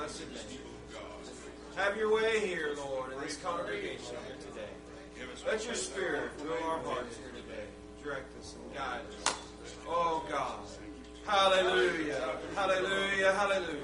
blessed name. Have your way here, Lord, in this congregation here today. Let your Spirit fill our hearts here today. Direct us and guide us. Oh, God. Hallelujah. Hallelujah. Hallelujah.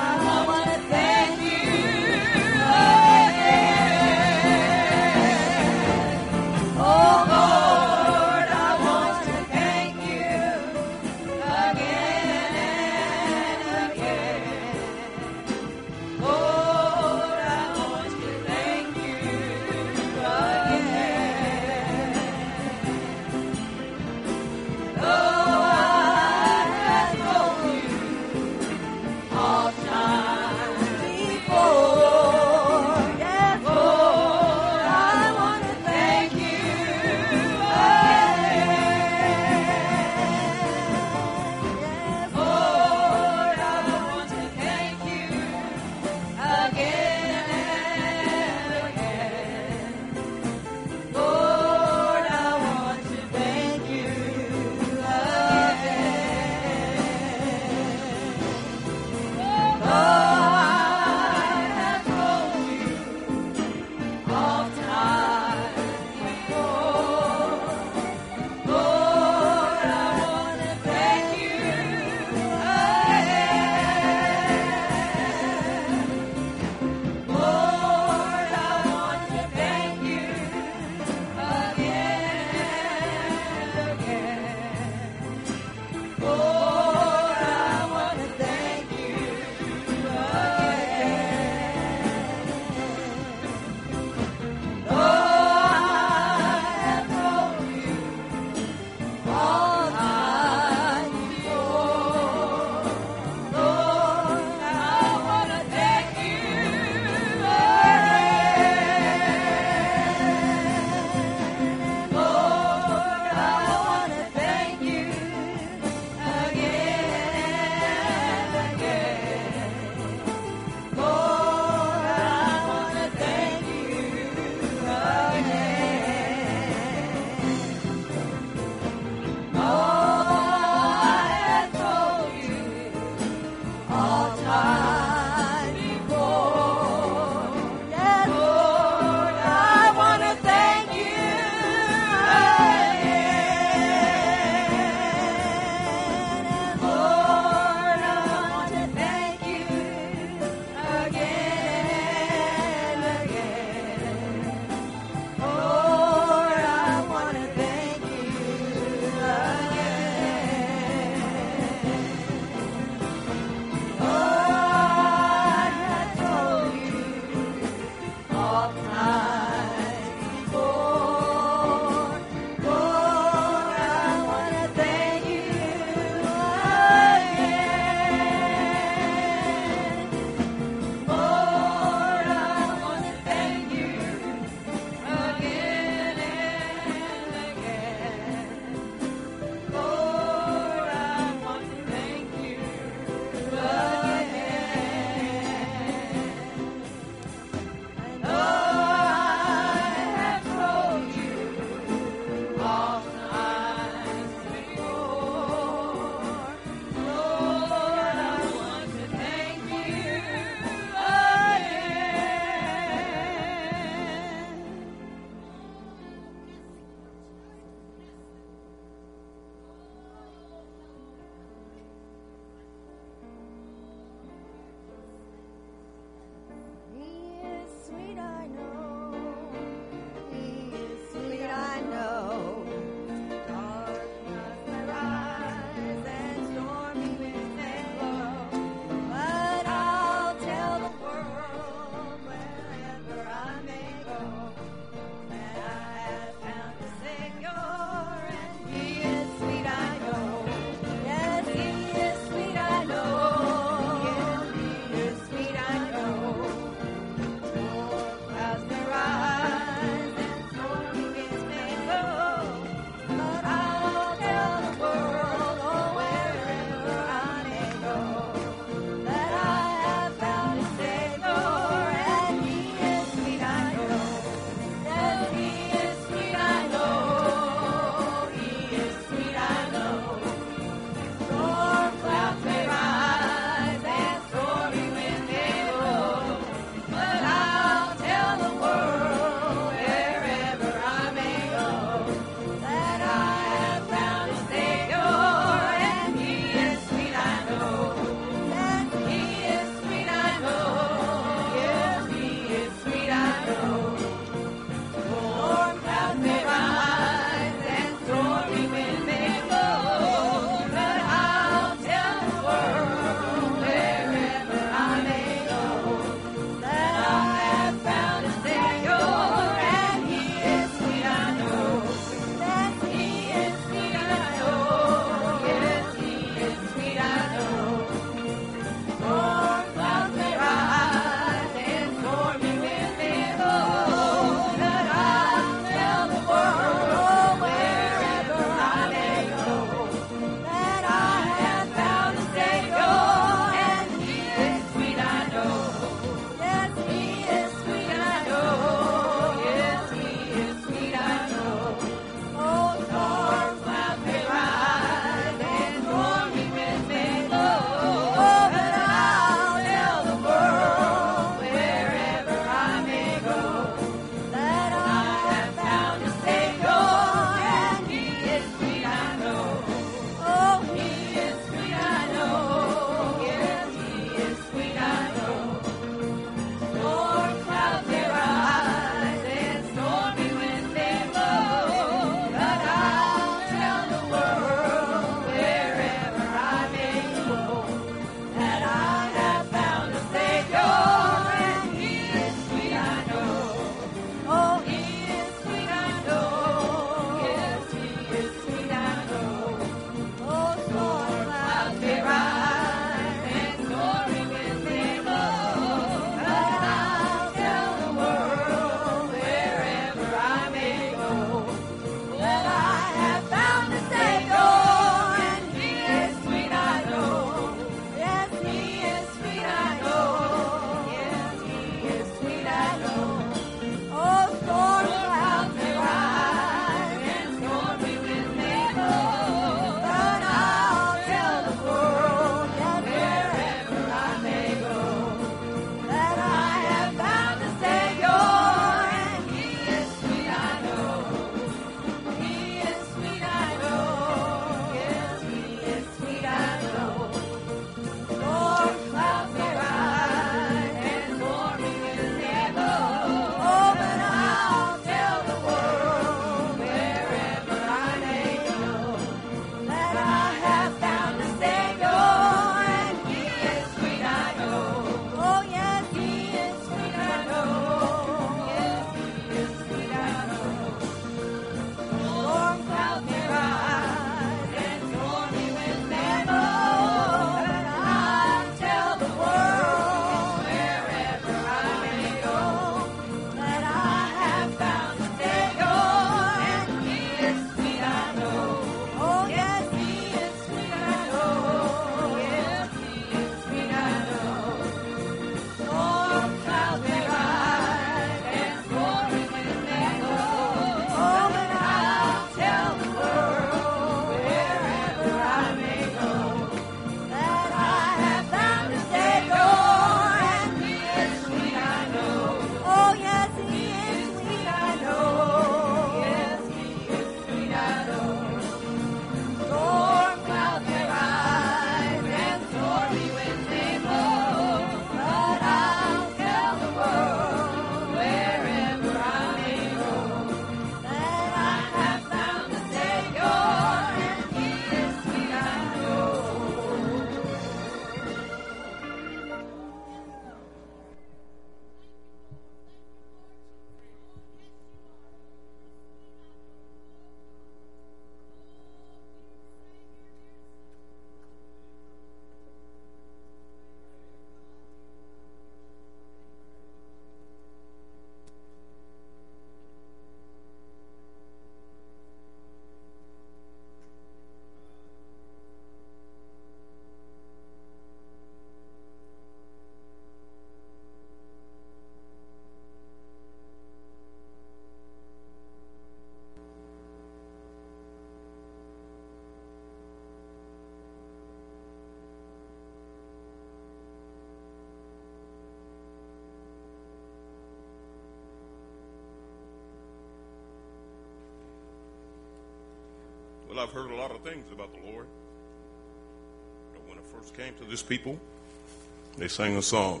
Well, I've heard a lot of things about the Lord. But when I first came to this people, they sang a song.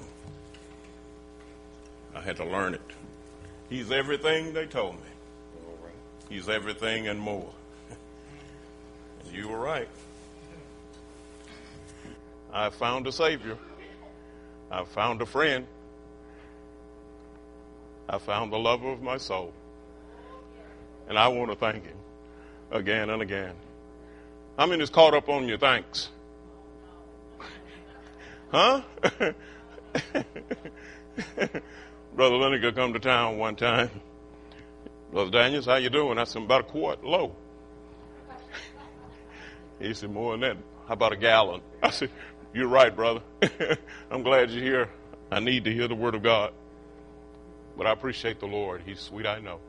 I had to learn it. He's everything they told me. He's everything and more. And you were right. I found a Savior. I found a friend. I found the lover of my soul. And I want to thank him again and again. How many is caught up on your thanks? Huh? Brother Lineker come to town one time. Brother Daniels, how you doing? I said, about a quart low. He said, more than that. How about a gallon? I said, you're right, brother. I'm glad you're here. I need to hear the word of God. But I appreciate the Lord. He's sweet, I know.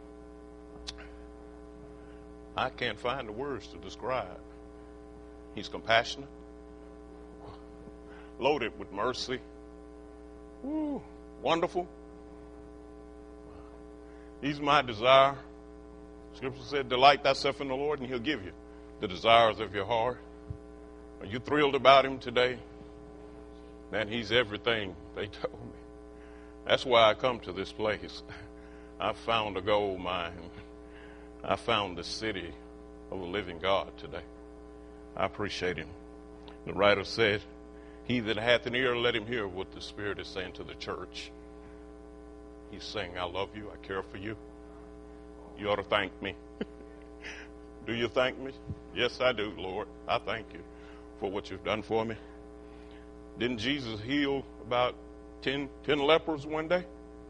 I can't find the words to describe. He's compassionate, loaded with mercy. Woo, wonderful. He's my desire. Scripture said, delight thyself in the Lord and he'll give you the desires of your heart. Are you thrilled about him today? Man, he's everything they told me. That's why I come to this place. I found a gold mine. I found the city of the living God today. I appreciate him. The writer said, he that hath an ear, let him hear what the Spirit is saying to the church. He's saying, I love you. I care for you. You ought to thank me. Do you thank me? Yes, I do, Lord. I thank you for what you've done for me. Didn't Jesus heal about 10 lepers one day?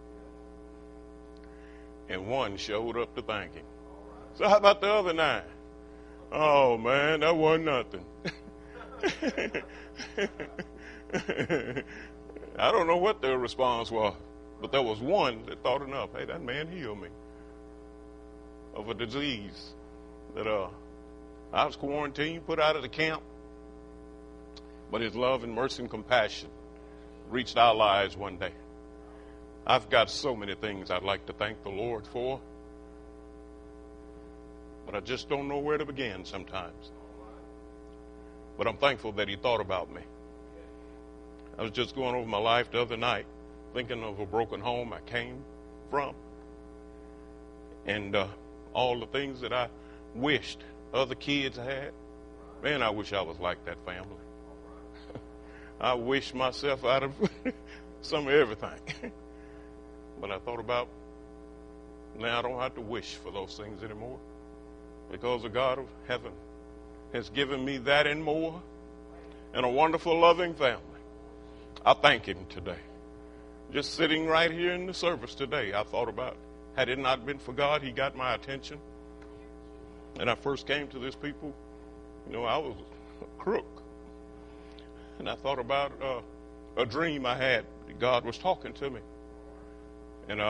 And one showed up to thank him. So how about the other 9? Oh, man, that wasn't nothing. I don't know what their response was, but there was one that thought enough. Hey, that man healed me of a disease that I was quarantined, put out of the camp. But his love and mercy and compassion reached our lives one day. I've got so many things I'd like to thank the Lord for, but I just don't know where to begin sometimes. But I'm thankful that he thought about me. I was just going over my life the other night, thinking of a broken home I came from, and all the things that I wished other kids had. Man, I wish I was like that family. I wish myself out of some of everything. But I thought about, now I don't have to wish for those things anymore, because the God of heaven has given me that and more, and a wonderful, loving family. I thank him today. Just sitting right here in the service today, I thought about, had it not been for God, he got my attention. And I first came to this people, I was a crook. And I thought about a dream I had. God was talking to me. And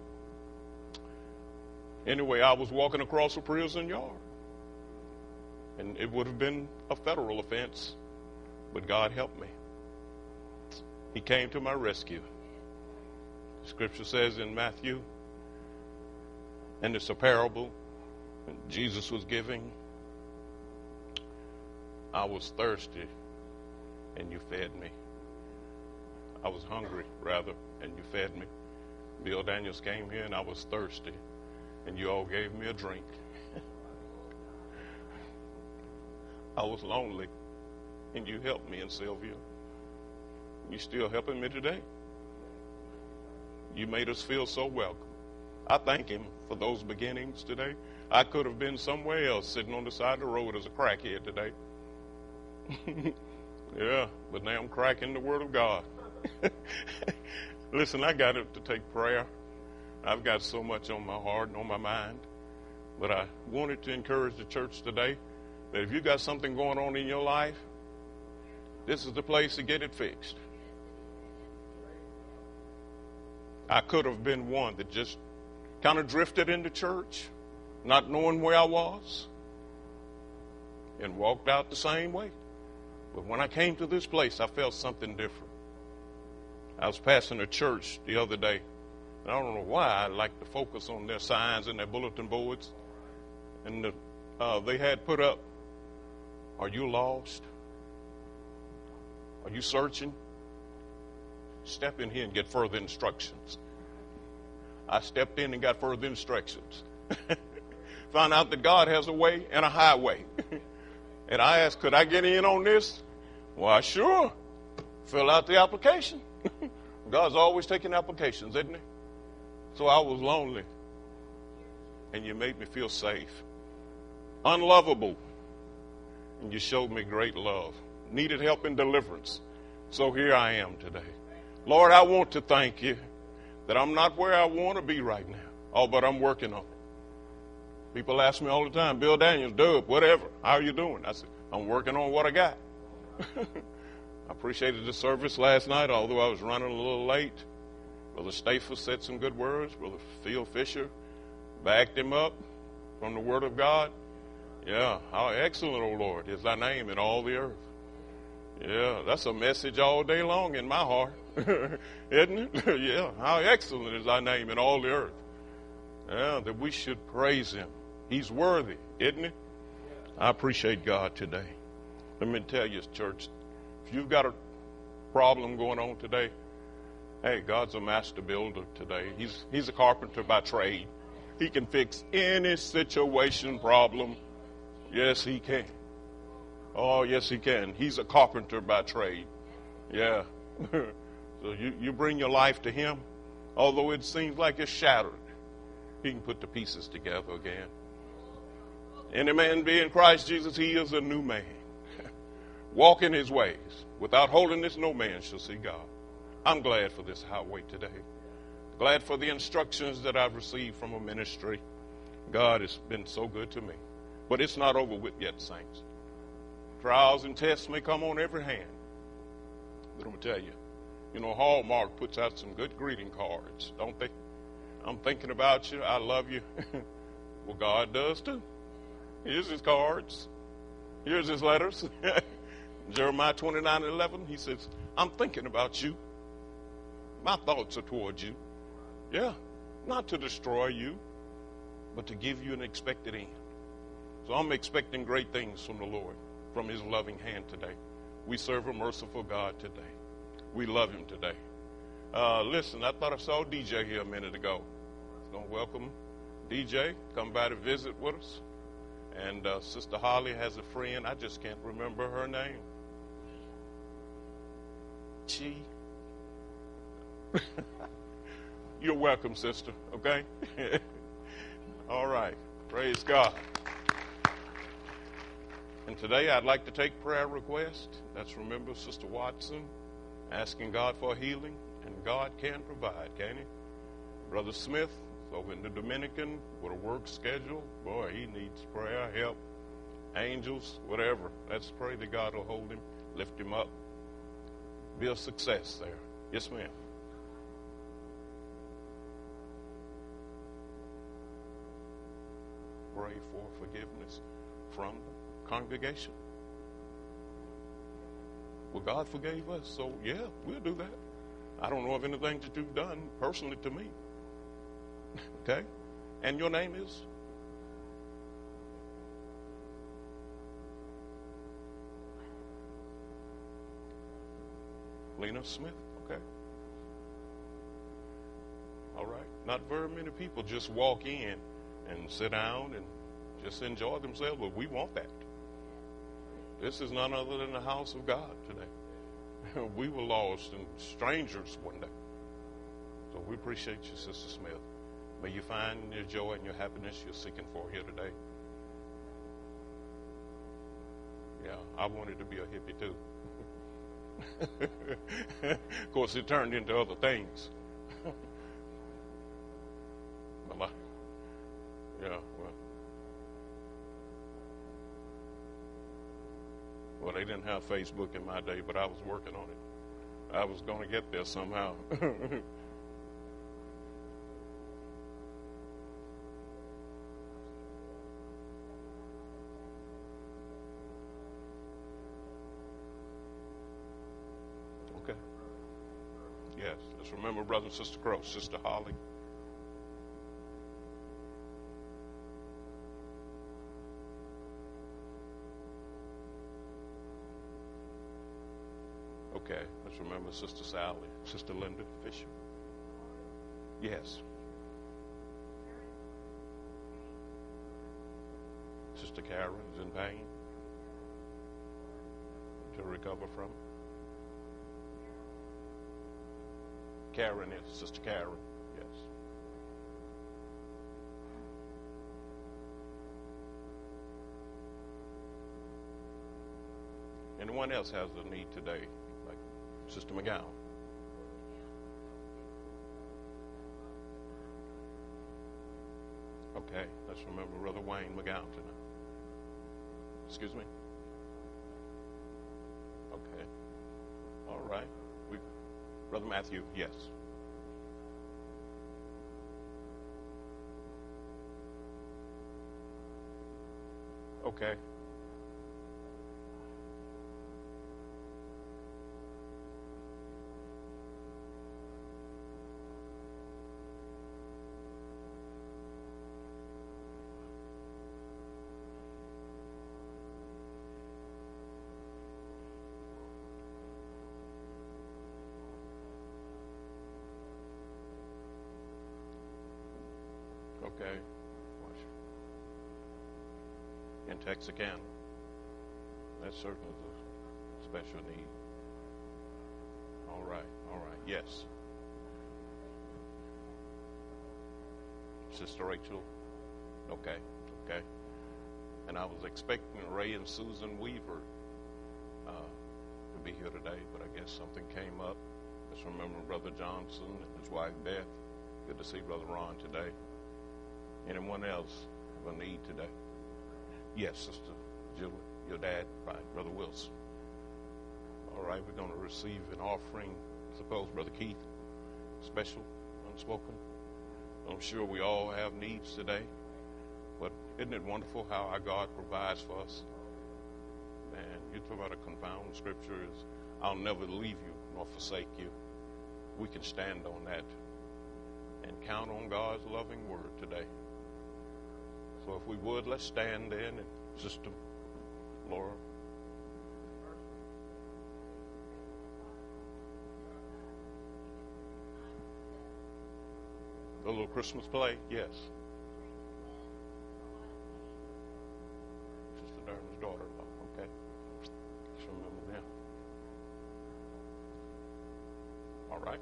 anyway, I was walking across a prison yard. And it would have been a federal offense, but God helped me. He came to my rescue. Scripture says in Matthew, and it's a parable Jesus was giving. I was thirsty, and you fed me. I was hungry, rather, and you fed me. Bill Daniels came here, and I was thirsty, and you all gave me a drink. I was lonely, and you helped me in Sylvia. You're still helping me today. You made us feel so welcome. I thank him for those beginnings today. I could have been somewhere else sitting on the side of the road as a crackhead today. Yeah, but now I'm cracking the Word of God. Listen, I got it to take prayer. I've got so much on my heart and on my mind. But I wanted to encourage the church today that if you got something going on in your life, this is the place to get it fixed. I could have been one that just kind of drifted into church, not knowing where I was, and walked out the same way. But when I came to this place, I felt something different. I was passing a church the other day, and I don't know why I like to focus on their signs and their bulletin boards. And the they had put up, "Are you lost? Are you searching? Step in here and get further instructions." I stepped in and got further instructions. Found out that God has a way and a highway. And I asked, could I get in on this? Why, sure. Fill out the application. God's always taking applications, isn't he? So I was lonely. And you made me feel safe. Unlovable. And you showed me great love. Needed help in deliverance. So here I am today. Lord, I want to thank you that I'm not where I want to be right now. Oh, but I'm working on it. People ask me all the time, Bill Daniels, Dub, whatever, how are you doing? I said, I'm working on what I got. I appreciated the service last night, although I was running a little late. Brother Stafer said some good words. Brother Phil Fisher backed him up from the Word of God. Yeah, how excellent, O Lord, is thy name in all the earth. Yeah, that's a message all day long in my heart, isn't it? Yeah, how excellent is thy name in all the earth. Yeah, that we should praise him. He's worthy, isn't he? I appreciate God today. Let me tell you, church, if you've got a problem going on today, hey, God's a master builder today. He's a carpenter by trade. He can fix any situation, problem. Yes, he can. Oh, yes, he can. He's a carpenter by trade. Yeah. So you bring your life to him, although it seems like it's shattered. He can put the pieces together again. Any man be in Christ Jesus, he is a new man. Walk in his ways. Without holiness, no man shall see God. I'm glad for this highway today. Glad for the instructions that I've received from a ministry. God has been so good to me. But it's not over with yet, saints. Trials and tests may come on every hand. But I'm going to tell you, Hallmark puts out some good greeting cards, don't they? I'm thinking about you. I love you. Well, God does too. Here's his cards. Here's his letters. Jeremiah 29:11, he says, I'm thinking about you. My thoughts are towards you. Yeah, not to destroy you, but to give you an expected end. So I'm expecting great things from the Lord, from his loving hand today. We serve a merciful God today. We love him today. Listen, I thought I saw DJ here a minute ago. Going to welcome DJ, come by to visit with us. And Sister Holly has a friend. I just can't remember her name. Chi. You're welcome, sister. Okay? All right. Praise God. And today I'd like to take prayer requests. Let's remember Sister Watson asking God for healing. And God can provide, can he? Brother Smith over in the Dominican with a work schedule. Boy, he needs prayer, help, angels, whatever. Let's pray that God will hold him, lift him up, be a success there. Yes, ma'am. Pray for forgiveness from the congregation. Well, God forgave us, so yeah, we'll do that. I don't know of anything that you've done personally to me. Okay? And your name is? Lena Smith. Okay. All right. Not very many people just walk in and sit down and just enjoy themselves, but we want that. This is none other than the house of God today. We were lost and strangers one day. So we appreciate you, Sister Smith. May you find your joy and your happiness you're seeking for here today. Yeah, I wanted to be a hippie too. Of course, it turned into other things. Well, they didn't have Facebook in my day, but I was working on it. I was going to get there somehow. Okay. Yes, let's remember Brother and Sister Crow, Sister Holly. Okay, let's remember Sister Sally, Sister Linda Fisher. Yes. Sister Karen is in pain to recover from. Karen is Sister Karen, yes. Anyone else has a need today, like Sister McGowan? Okay, let's remember Brother Wayne McGowan tonight. Excuse me? Okay. All right. Brother Matthew, yes. Okay. Okay. In Texarkana. That's certainly a special need. All right. Yes. Sister Rachel. Okay. And I was expecting Ray and Susan Weaver to be here today, but I guess something came up. Let's remember Brother Johnson and his wife Beth. Good to see Brother Ron today. Anyone else have a need today? Yes, Sister Julie, your dad, right, Brother Wilson. All right, we're going to receive an offering. Suppose Brother Keith, special, unspoken. I'm sure we all have needs today, but isn't it wonderful how our God provides for us? Man, you talk about a confounding scripture is, I'll never leave you nor forsake you. We can stand on that and count on God's loving word today. So if we would, let's stand then. And Sister Laura. The little Christmas play? Yes. Sister Darren's daughter-in-law. Okay. Just remember them. All right.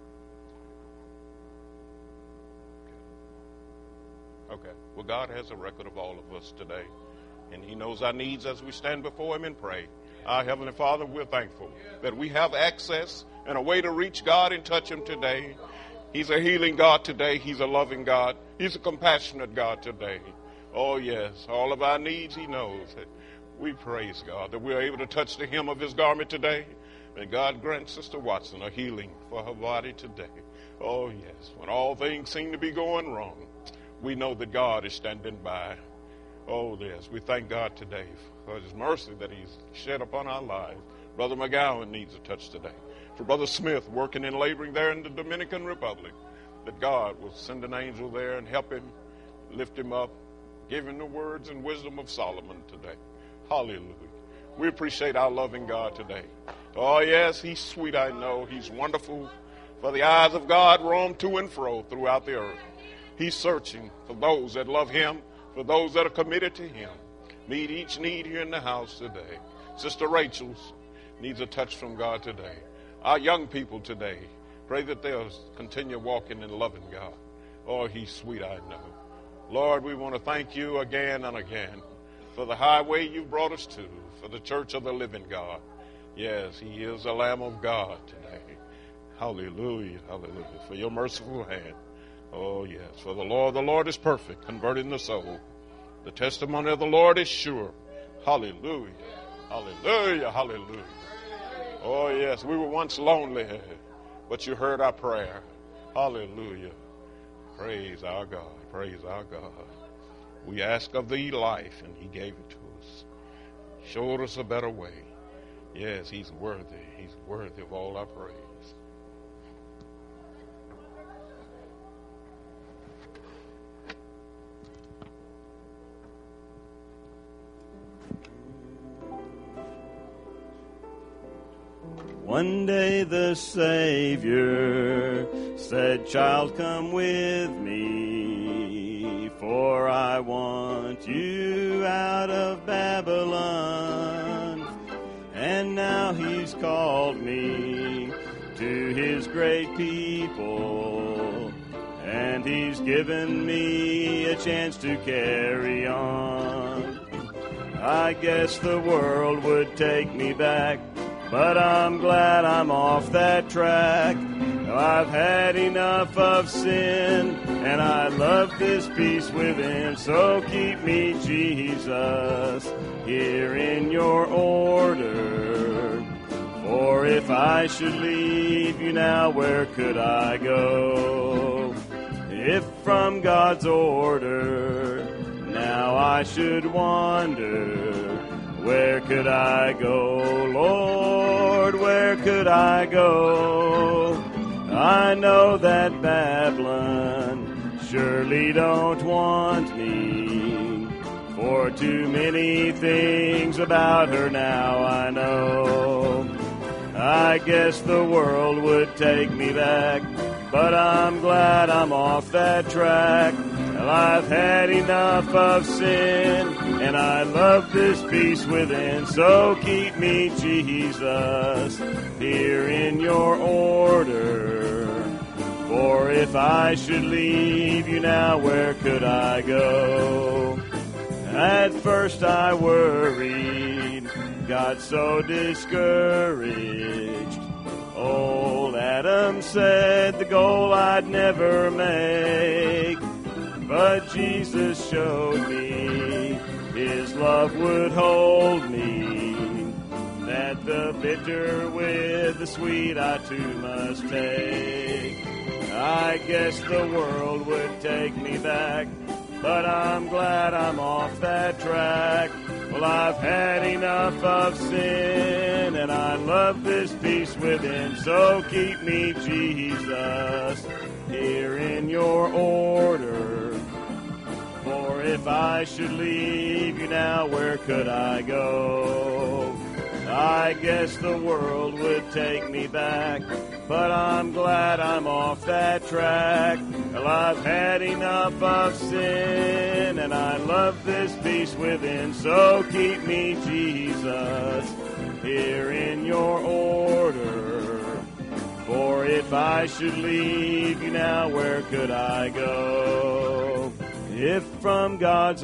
Okay. Well, God has a record of all of us today, and He knows our needs as we stand before Him and pray. Our Heavenly Father, we're thankful that we have access and a way to reach God and touch Him today. He's a healing God today. He's a loving God. He's a compassionate God today. Oh, yes. All of our needs He knows. We praise God that we're able to touch the hem of His garment today. May God grant Sister Watson a healing for her body today. Oh, yes. When all things seem to be going wrong, we know that God is standing by. Oh, yes. We thank God today for His mercy that He's shed upon our lives. Brother McGowan needs a touch today. For Brother Smith working and laboring there in the Dominican Republic, that God will send an angel there and help him, lift him up, give him the words and wisdom of Solomon today. Hallelujah. We appreciate our loving God today. Oh, yes, He's sweet, I know. He's wonderful. For the eyes of God roam to and fro throughout the earth. He's searching for those that love Him, for those that are committed to Him. Meet each need here in the house today. Sister Rachel's needs a touch from God today. Our young people today, pray that they'll continue walking and loving God. Oh, He's sweet, I know. Lord, we want to thank You again and again for the highway You brought us to, for the church of the living God. Yes, He is the Lamb of God today. Hallelujah, hallelujah, for Your merciful hand. Oh, yes, for the law of the Lord is perfect, converting the soul. The testimony of the Lord is sure. Hallelujah, hallelujah, hallelujah. Oh, yes, we were once lonely, but You heard our prayer. Hallelujah. Praise our God, praise our God. We ask of Thee life, and He gave it to us. Showed us a better way. Yes, He's worthy of all our praise. One day the Savior said, "Child, come with me, for I want you out of Babylon." And now he's called me to his great people, and he's given me a chance to carry on. I guess the world would take me back, but I'm glad I'm off that track. I've had enough of sin, and I love this peace within. So keep me, Jesus, here in your order. For if I should leave you now, where could I go? If from God's order now I should wander, where could I go, Lord, where could I go? I know that Babylon surely don't want me, for too many things about her now I know. I guess the world would take me back, but I'm glad I'm off that track. Well, I've had enough of sin, and I love this peace within. So keep me, Jesus, here in your order. For if I should leave you now, where could I go? At first I worried, got so discouraged. Old Adam said the goal I'd never make. But Jesus showed me his love would hold me, that the bitter with the sweet I too must take. I guess the world would take me back, but I'm glad I'm off that track. Well, I've had enough of sin, and I love this peace within. So keep me, Jesus, here in your order. For if I should leave you now, where could I go? I guess the world would take me back, but I'm glad I'm off that track. Well, I've had enough of sin, and I love this peace within. So keep me, Jesus, here in your order. For if I should leave you now, where could I go? If from God's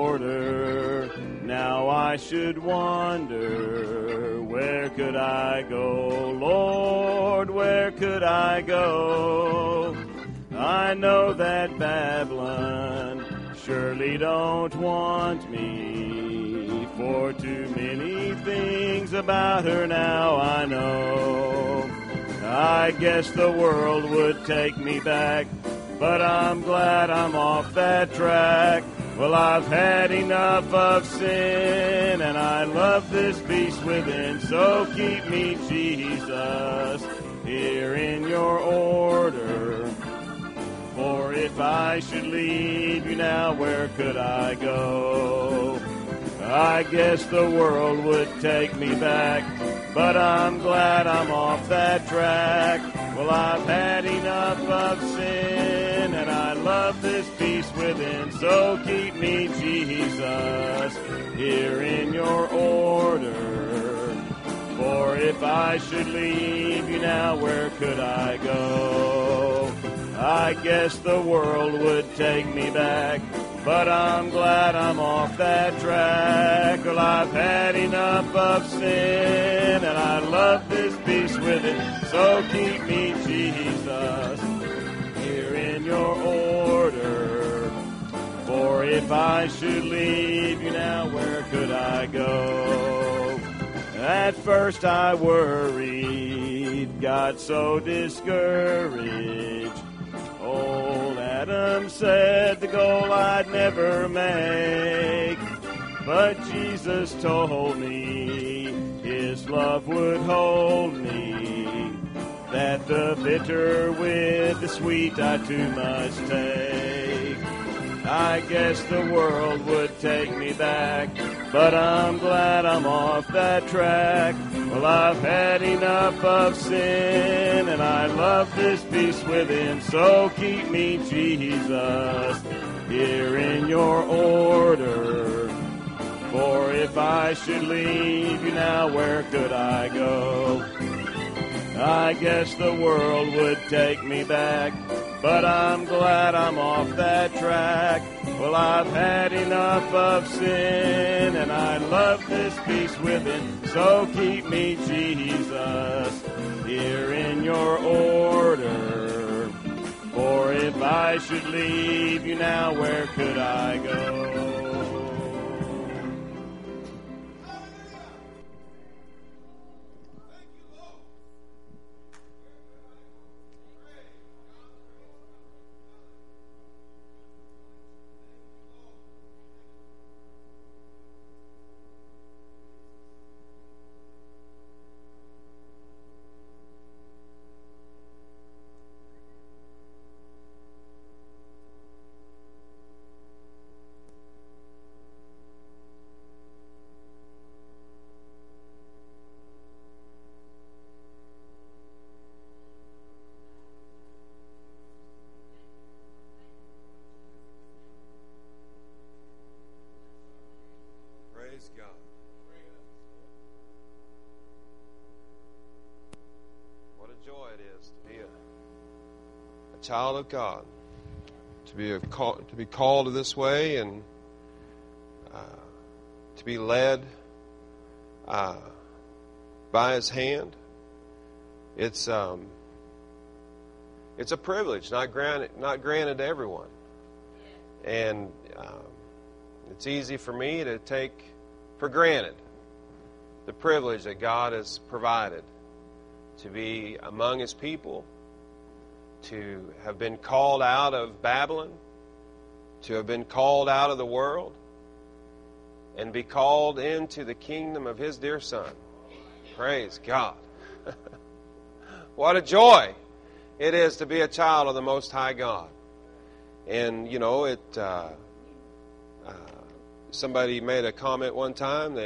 order now I should wander, where could I go? Lord, where could I go? I know that Babylon surely don't want me, for too many things about her now I know. I guess the world would take me back, but I'm glad I'm off that track. Well, I've had enough of sin, and I love this peace within. So keep me, Jesus, here in your order. For if I should leave you now, where could I go? I guess the world would take me back, but I'm glad I'm off that track. Well, I've had enough of sin, and I love this peace within. So keep me, Jesus, here in your order. For if I should leave you now, where could I go? I guess the world would take me back, but I'm glad I'm off that track. Well, I've had enough of sin, and I love this peace with it. So keep me, Jesus, here in your order. For if I should leave you now, where could I go? At first I worried, got so discouraged. Old Adam said the goal I'd never make. But Jesus told me his love would hold me, that the bitter with the sweet I too must take. I guess the world would take me back, but I'm glad I'm off that track. Well, I've had enough of sin, and I love this peace within. So keep me, Jesus, here in your order. For if I should leave you now, where could I go? I guess the world would take me back, but I'm glad I'm off that track. Well, I've had enough of sin, and I love this peace within. So keep me, Jesus, here in your order. For if I should leave you now, where could I go? Praise God. What a joy it is to be a child of God, to be called this way, and to be led by His hand. It's a privilege, not granted to everyone, and it's easy for me to take for granted the privilege that God has provided to be among His people, to have been called out of Babylon, to have been called out of the world, and be called into the kingdom of His dear Son. Praise God. What a joy it is to be a child of the Most High God. And, you know, somebody made a comment one time.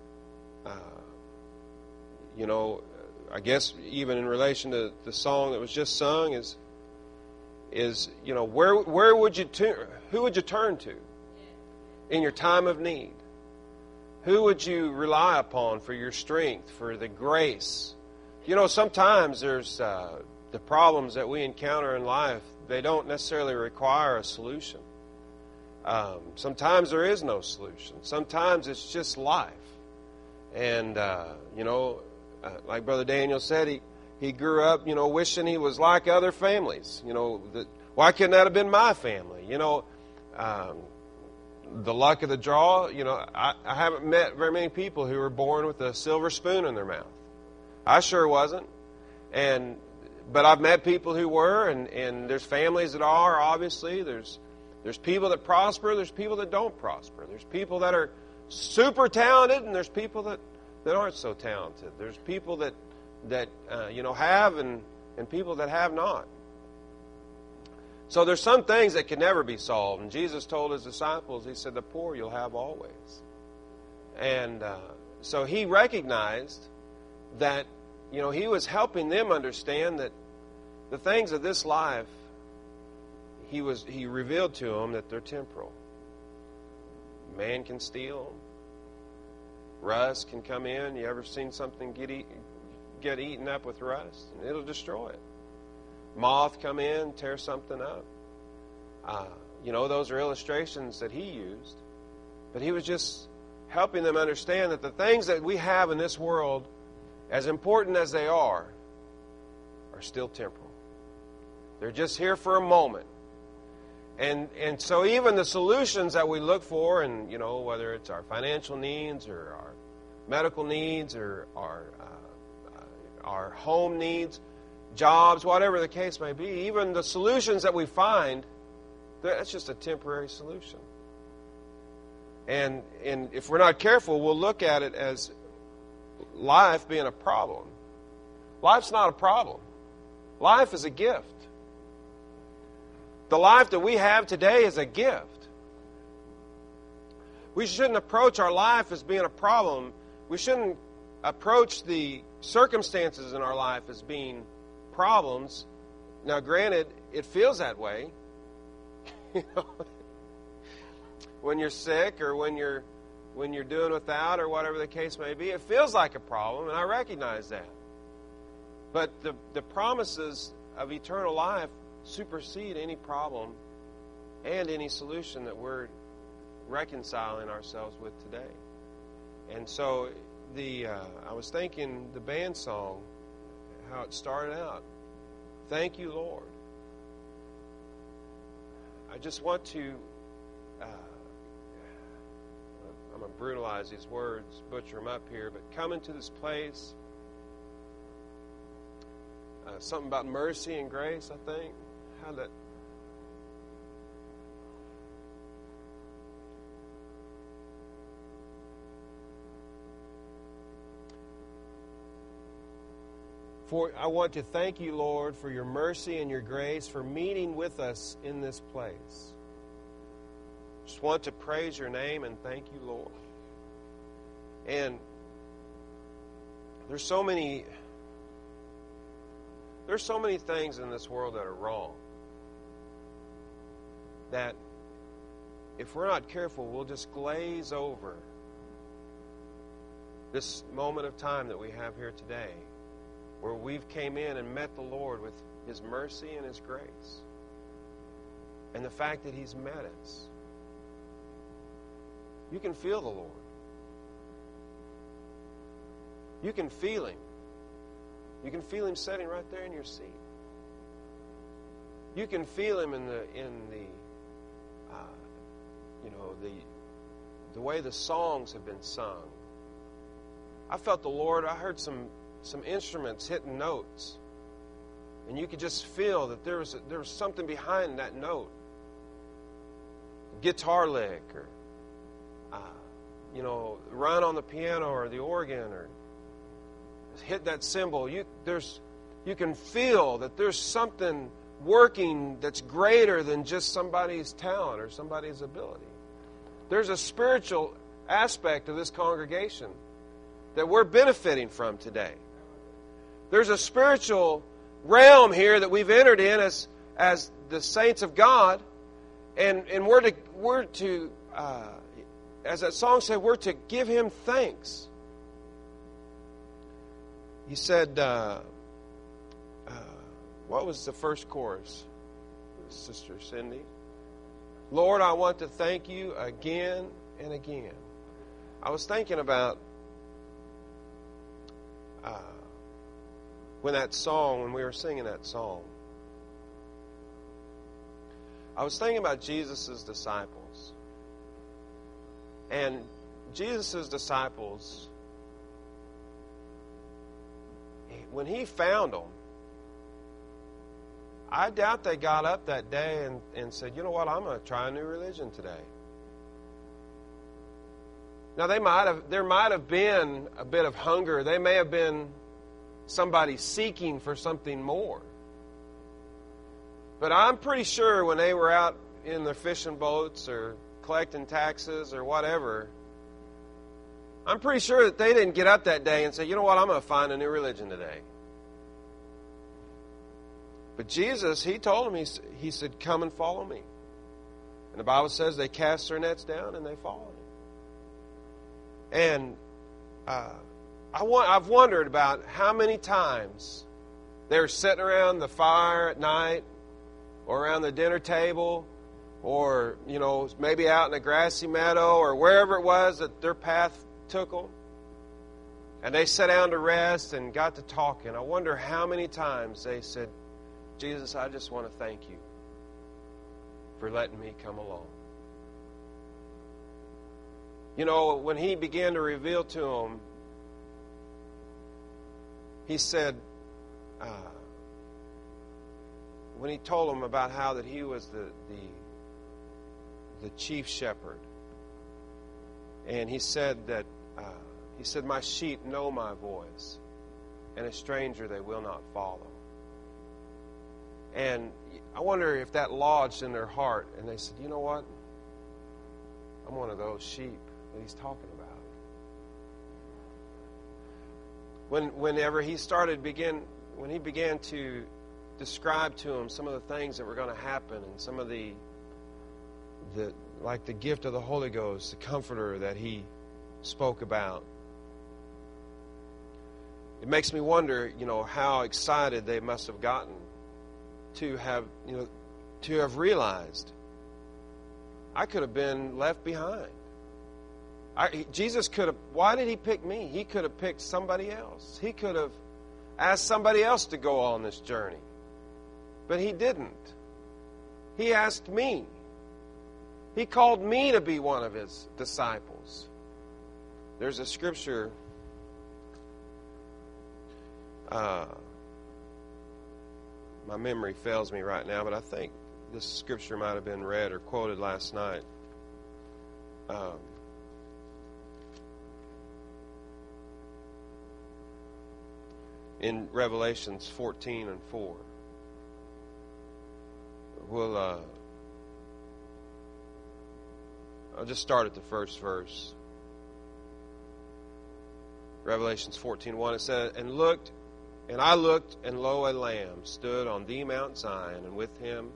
I guess even in relation to the song that was just sung, is where would you who would you turn to in your time of need? Who would you rely upon for your strength, for the grace? You know, sometimes there's the problems that we encounter in life. They don't necessarily require a solution. Sometimes there is no solution. Sometimes it's just life. And, like Brother Daniel said, he grew up, wishing he was like other families. Why couldn't that have been my family? The luck of the draw, I haven't met very many people who were born with a silver spoon in their mouth. I sure wasn't. But I've met people who were, and there's families that are, obviously. There's people that prosper, there's people that don't prosper. There's people that are super talented, and there's people that aren't so talented. There's people that have and people that have not. So there's some things that can never be solved. And Jesus told His disciples, He said, the poor you'll have always. And so He recognized that, He was helping them understand that the things of this life, He revealed to them that they're temporal. Man can steal them. Rust can come in. You ever seen something get eaten up with rust? And it'll destroy it. Moth come in, tear something up. Those are illustrations that He used. But He was just helping them understand that the things that we have in this world, as important as they are still temporal. They're just here for a moment. And so even the solutions that we look for, and whether it's our financial needs or our medical needs or our home needs, jobs, whatever the case may be, even the solutions that we find, that's just a temporary solution. And if we're not careful, we'll look at it as life being a problem. Life's not a problem. Life is a gift. The life that we have today is a gift. We shouldn't approach our life as being a problem. We shouldn't approach the circumstances in our life as being problems. Now, granted, it feels that way. When you're sick or when you're doing without or whatever the case may be, it feels like a problem, and I recognize that. But the promises of eternal life supersede any problem and any solution that we're reconciling ourselves with today. And so I was thinking the band song, how it started out. Thank you, Lord. I just want to, I'm going to brutalize these words, butcher them up here, but come into this place, something about mercy and grace, I think. How that. I want to thank you, Lord, for your mercy and your grace, for meeting with us in this place. Just want to praise your name and thank you, Lord. And there's so many things in this world that are wrong, that if we're not careful, we'll just glaze over this moment of time that we have here today, where we've came in and met the Lord with His mercy and His grace. And the fact that He's met us. You can feel the Lord. You can feel Him. You can feel Him sitting right there in your seat. You can feel Him in the way the songs have been sung. I felt the Lord. I heard some instruments hitting notes, and you could just feel that there was something behind that note. Guitar lick, or run on the piano or the organ, or hit that cymbal. You can feel that there's something working that's greater than just somebody's talent or somebody's ability. There's a spiritual aspect of this congregation that we're benefiting from today. There's a spiritual realm here that we've entered in as the saints of God, and we're to as that song said, we're to give Him thanks. He said, what was the first chorus, Sister Cindy? Lord, I want to thank you again and again. I was thinking about when we were singing that song, I was thinking about Jesus' disciples. And Jesus' disciples, when He found them, I doubt they got up that day and said, you know what, I'm going to try a new religion today. Now, there might have been a bit of hunger. They may have been somebody seeking for something more. But I'm pretty sure when they were out in their fishing boats or collecting taxes or whatever, I'm pretty sure that they didn't get up that day and say, you know what, I'm going to find a new religion today. But Jesus, He told them, He said, come and follow me. And the Bible says they cast their nets down and they followed Him. And I've wondered about how many times they were sitting around the fire at night or around the dinner table or, maybe out in a grassy meadow or wherever it was that their path took them. And they sat down to rest and got to talking. I wonder how many times they said, Jesus, I just want to thank you for letting me come along. When He began to reveal to them, He said, when He told them about how that He was the chief shepherd, and He said that, my sheep know my voice, and a stranger they will not follow. And I wonder if that lodged in their heart, and they said, you know what? I'm one of those sheep that he's talking about. Whenever he when he began to describe to him some of the things that were going to happen, and some of the like the gift of the Holy Ghost, the Comforter that he spoke about, it makes me wonder, how excited they must have gotten to have realized I could have been left behind. Jesus could have. Why did he pick me? He could have picked somebody else. He could have asked somebody else to go on this journey. But he didn't. He asked me. He called me to be one of his disciples. There's a scripture. My memory fails me right now, but I think this scripture might have been read or quoted last night. In Revelations 14:4. I'll just start at the first verse. Revelations 14:1. It says, And I looked, and lo, a lamb stood on the Mount Zion, and with him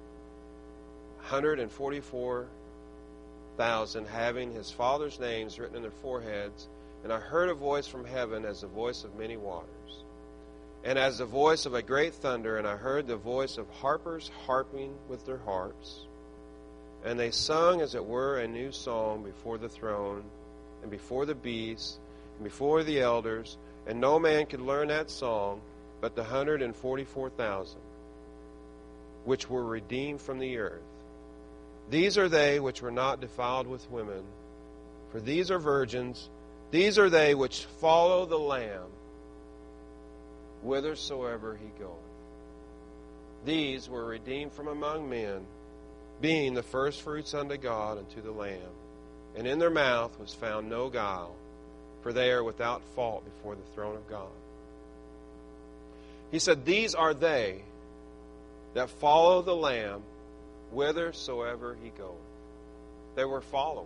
144,000, having his father's names written in their foreheads. And I heard a voice from heaven as the voice of many waters, and as the voice of a great thunder, and I heard the voice of harpers harping with their harps. And they sung, as it were, a new song before the throne, and before the beast, and before the elders. And no man could learn that song but the 144,000, which were redeemed from the earth. These are they which were not defiled with women, for these are virgins. These are they which follow the Lamb whithersoever he goeth. These were redeemed from among men, being the firstfruits unto God and to the Lamb. And in their mouth was found no guile, for they are without fault before the throne of God. He said, these are they that follow the Lamb whithersoever he goeth. They were followers.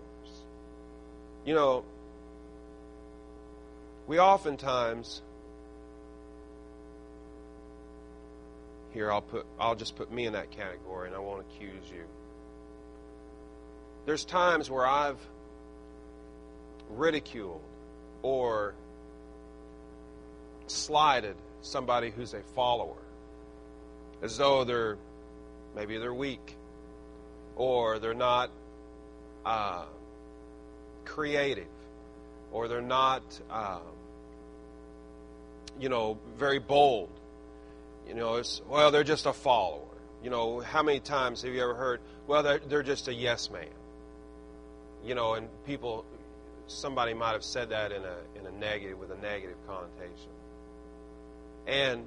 We oftentimes, here I'll just put me in that category, and I won't accuse you. There's times where I've ridiculed or slighted somebody who's a follower, as though they're weak, or they're not creative, or they're not very bold. They're just a follower. How many times have you ever heard, they're just a yes man? And somebody might have said that in a negative, with a negative connotation. And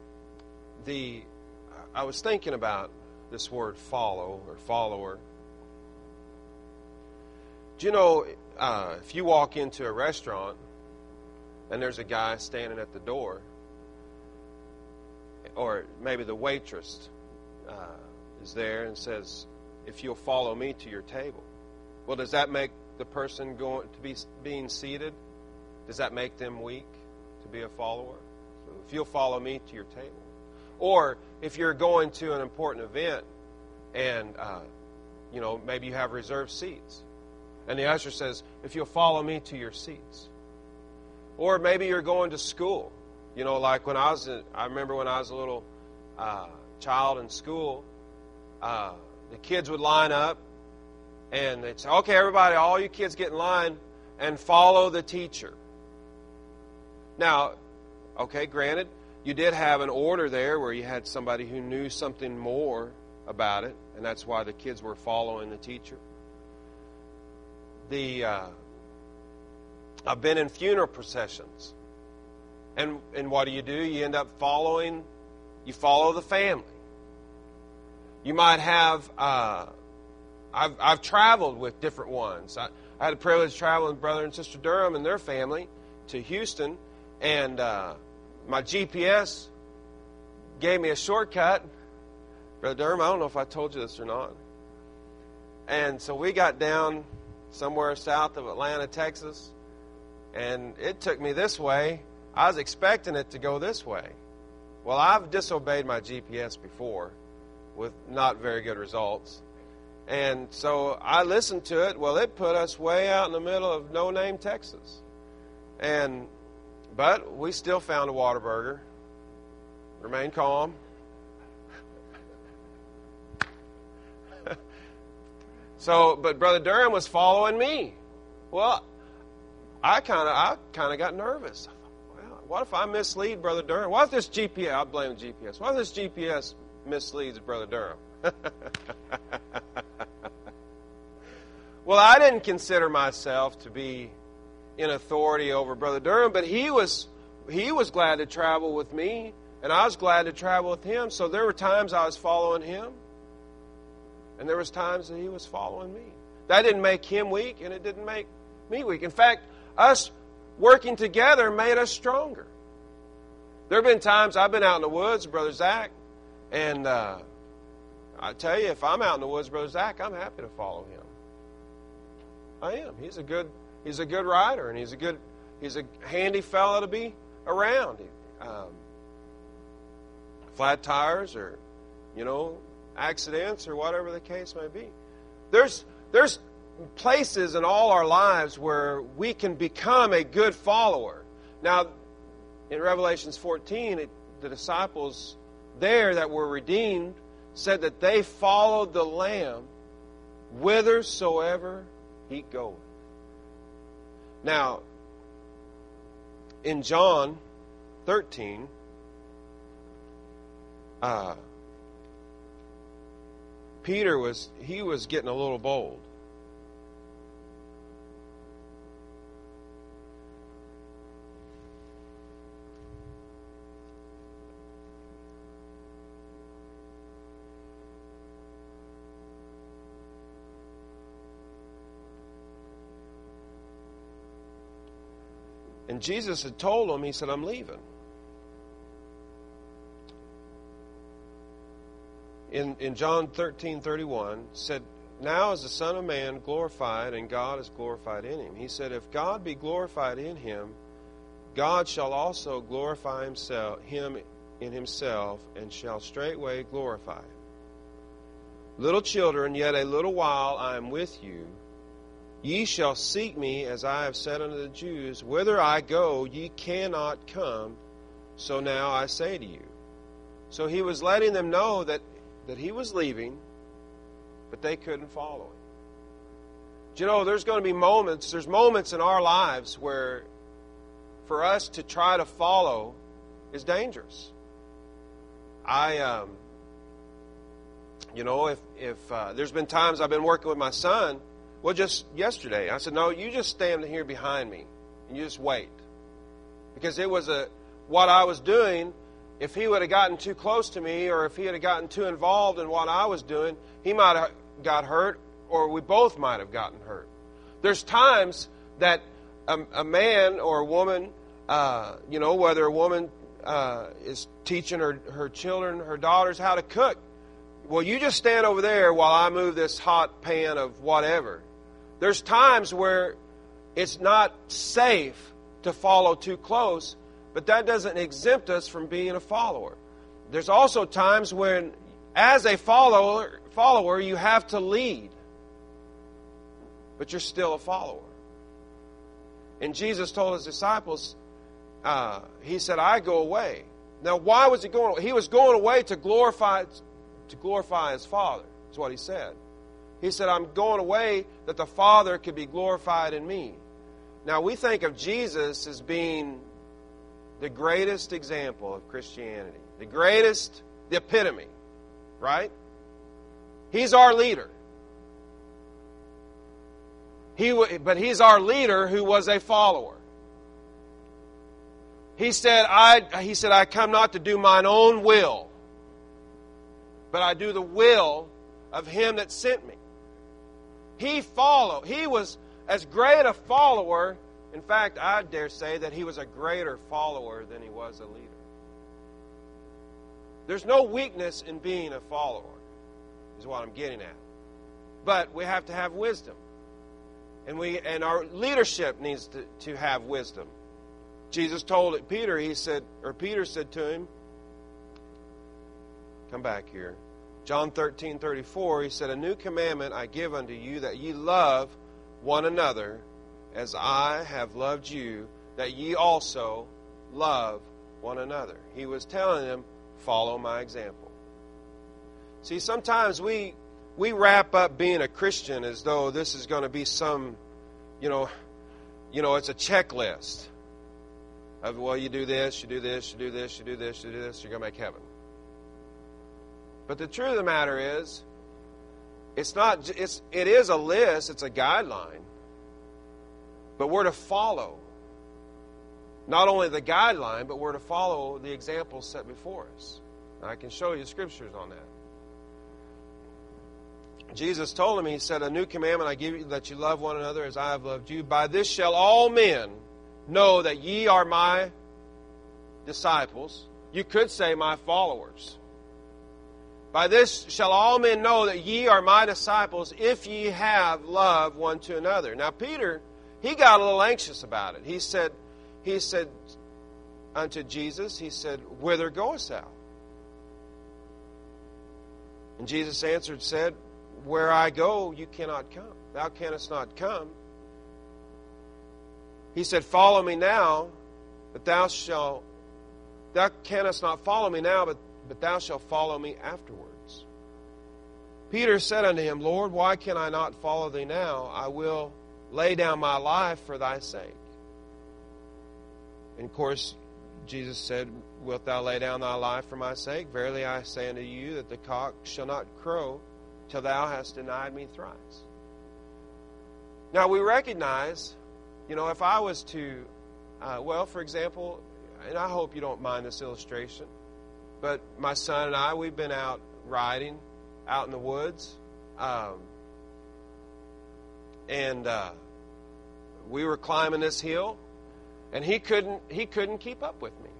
I was thinking about this word follow or follower. Do you know, if you walk into a restaurant and there's a guy standing at the door, or maybe the waitress is there and says, if you'll follow me to your table. Well, does that make the person being seated, does that make them weak to be a follower? So if you'll follow me to your table. Or if you're going to an important event and maybe you have reserved seats, and the usher says, if you'll follow me to your seats. Or maybe you're going to school. Like when I remember when I was a little child in school, the kids would line up and they'd say, okay, everybody, all you kids get in line and follow the teacher. Now, okay, granted, you did have an order there where you had somebody who knew something more about it, and that's why the kids were following the teacher. I've been in funeral processions. And what do? You end up follow the family. You might have, I've traveled with different ones. I had the privilege of traveling with Brother and Sister Durham and their family to Houston, and my GPS gave me a shortcut. Brother Durham, I don't know if I told you this or not. And so we got down somewhere south of Atlanta, Texas, and it took me this way. I was expecting it to go this way. Well, I've disobeyed my GPS before with not very good results. And so I listened to it. Well, it put us way out in the middle of no-name Texas. But we still found a Whataburger. Remain calm. But Brother Durham was following me. Well, I kind of got nervous. I thought, well, what if I mislead Brother Durham? What if this GPS? I blame the GPS. What if this GPS misleads Brother Durham? Well, I didn't consider myself to be in authority over Brother Durham, but he was glad to travel with me, and I was glad to travel with him. So there were times I was following him, and there was times that he was following me. That didn't make him weak, and it didn't make me weak. In fact, us working together made us stronger. There have been times I've been out in the woods, Brother Zach, and I tell you, if I'm out in the woods, Brother Zach, I'm happy to follow him. I am. He's a good rider, and he's a handy fellow to be around. Flat tires, or accidents, or whatever the case may be. There's places in all our lives where we can become a good follower. Now, in Revelations 14, the disciples there that were redeemed said that they followed the Lamb whithersoever He goeth. Now, in John 13, Peter was getting a little bold. And Jesus had told him, He said, I'm leaving. In John 13:31, said, now is the Son of Man glorified, and God is glorified in Him. He said, if God be glorified in Him, God shall also glorify Him in Himself, and shall straightway glorify Him. Little children, yet a little while I am with you. Ye shall seek me, as I have said unto the Jews, whither I go, ye cannot come. So now I say to you. So He was letting them know that He was leaving, but they couldn't follow Him. Do you know, there's going to be moments in our lives where for us to try to follow is dangerous. If there's been times I've been working with my son. Well, just yesterday, I said, no, you just stand here behind me, and you just wait. Because it was what I was doing, if he would have gotten too close to me, or if he had gotten too involved in what I was doing, he might have got hurt, or we both might have gotten hurt. There's times that a man or a woman, whether a woman is teaching her children, her daughters, how to cook. Well, you just stand over there while I move this hot pan of whatever. There's times where it's not safe to follow too close, but that doesn't exempt us from being a follower. There's also times when, as a follower, you have to lead, but you're still a follower. And Jesus told His disciples, He said, I go away. Now, why was He going away? He was going away to glorify His Father, is what He said. He said, I'm going away that the Father could be glorified in me. Now, we think of Jesus as being the greatest example of Christianity. The epitome, right? He's our leader. But He's our leader who was a follower. He said, I come not to do mine own will, but I do the will of Him that sent me. He was as great a follower. In fact, I dare say that He was a greater follower than He was a leader. There's no weakness in being a follower, is what I'm getting at. But we have to have wisdom. And our leadership needs to have wisdom. Jesus told it Peter, Peter said to him, come back here. John 13:34, he said, "A new commandment I give unto you, that ye love one another, as I have loved you, that ye also love one another." He was telling them, follow my example. See, sometimes we wrap up being a Christian as though this is going to be some, it's a checklist of, well, you do this, you do this, you do this, you do this, you do this, you're going to make heaven. But the truth of the matter is, it is a list, it's a guideline, but we're to follow. Not only the guideline, but we're to follow the examples set before us. And I can show you scriptures on that. Jesus told him, he said, "A new commandment I give you, that you love one another as I have loved you. By this shall all men know that ye are my disciples." You could say my followers. "By this shall all men know that ye are my disciples, if ye have love one to another." Now Peter, he got a little anxious about it. He said unto Jesus, he said, "Whither goest thou?" And Jesus answered, said, "Where I go, you cannot come. Thou canst not come." He said, "Follow me now, but thou canst not follow me now, but thou shalt follow me afterwards." Peter said unto him, "Lord, why can I not follow thee now? I will lay down my life for thy sake." And of course, Jesus said, "Wilt thou lay down thy life for my sake? Verily I say unto you, that the cock shall not crow till thou hast denied me thrice." Now we recognize, if I was to, for example, and I hope you don't mind this illustration, but my son and I, we've been out riding out in the woods, and we were climbing this hill, and he couldn't keep up with me.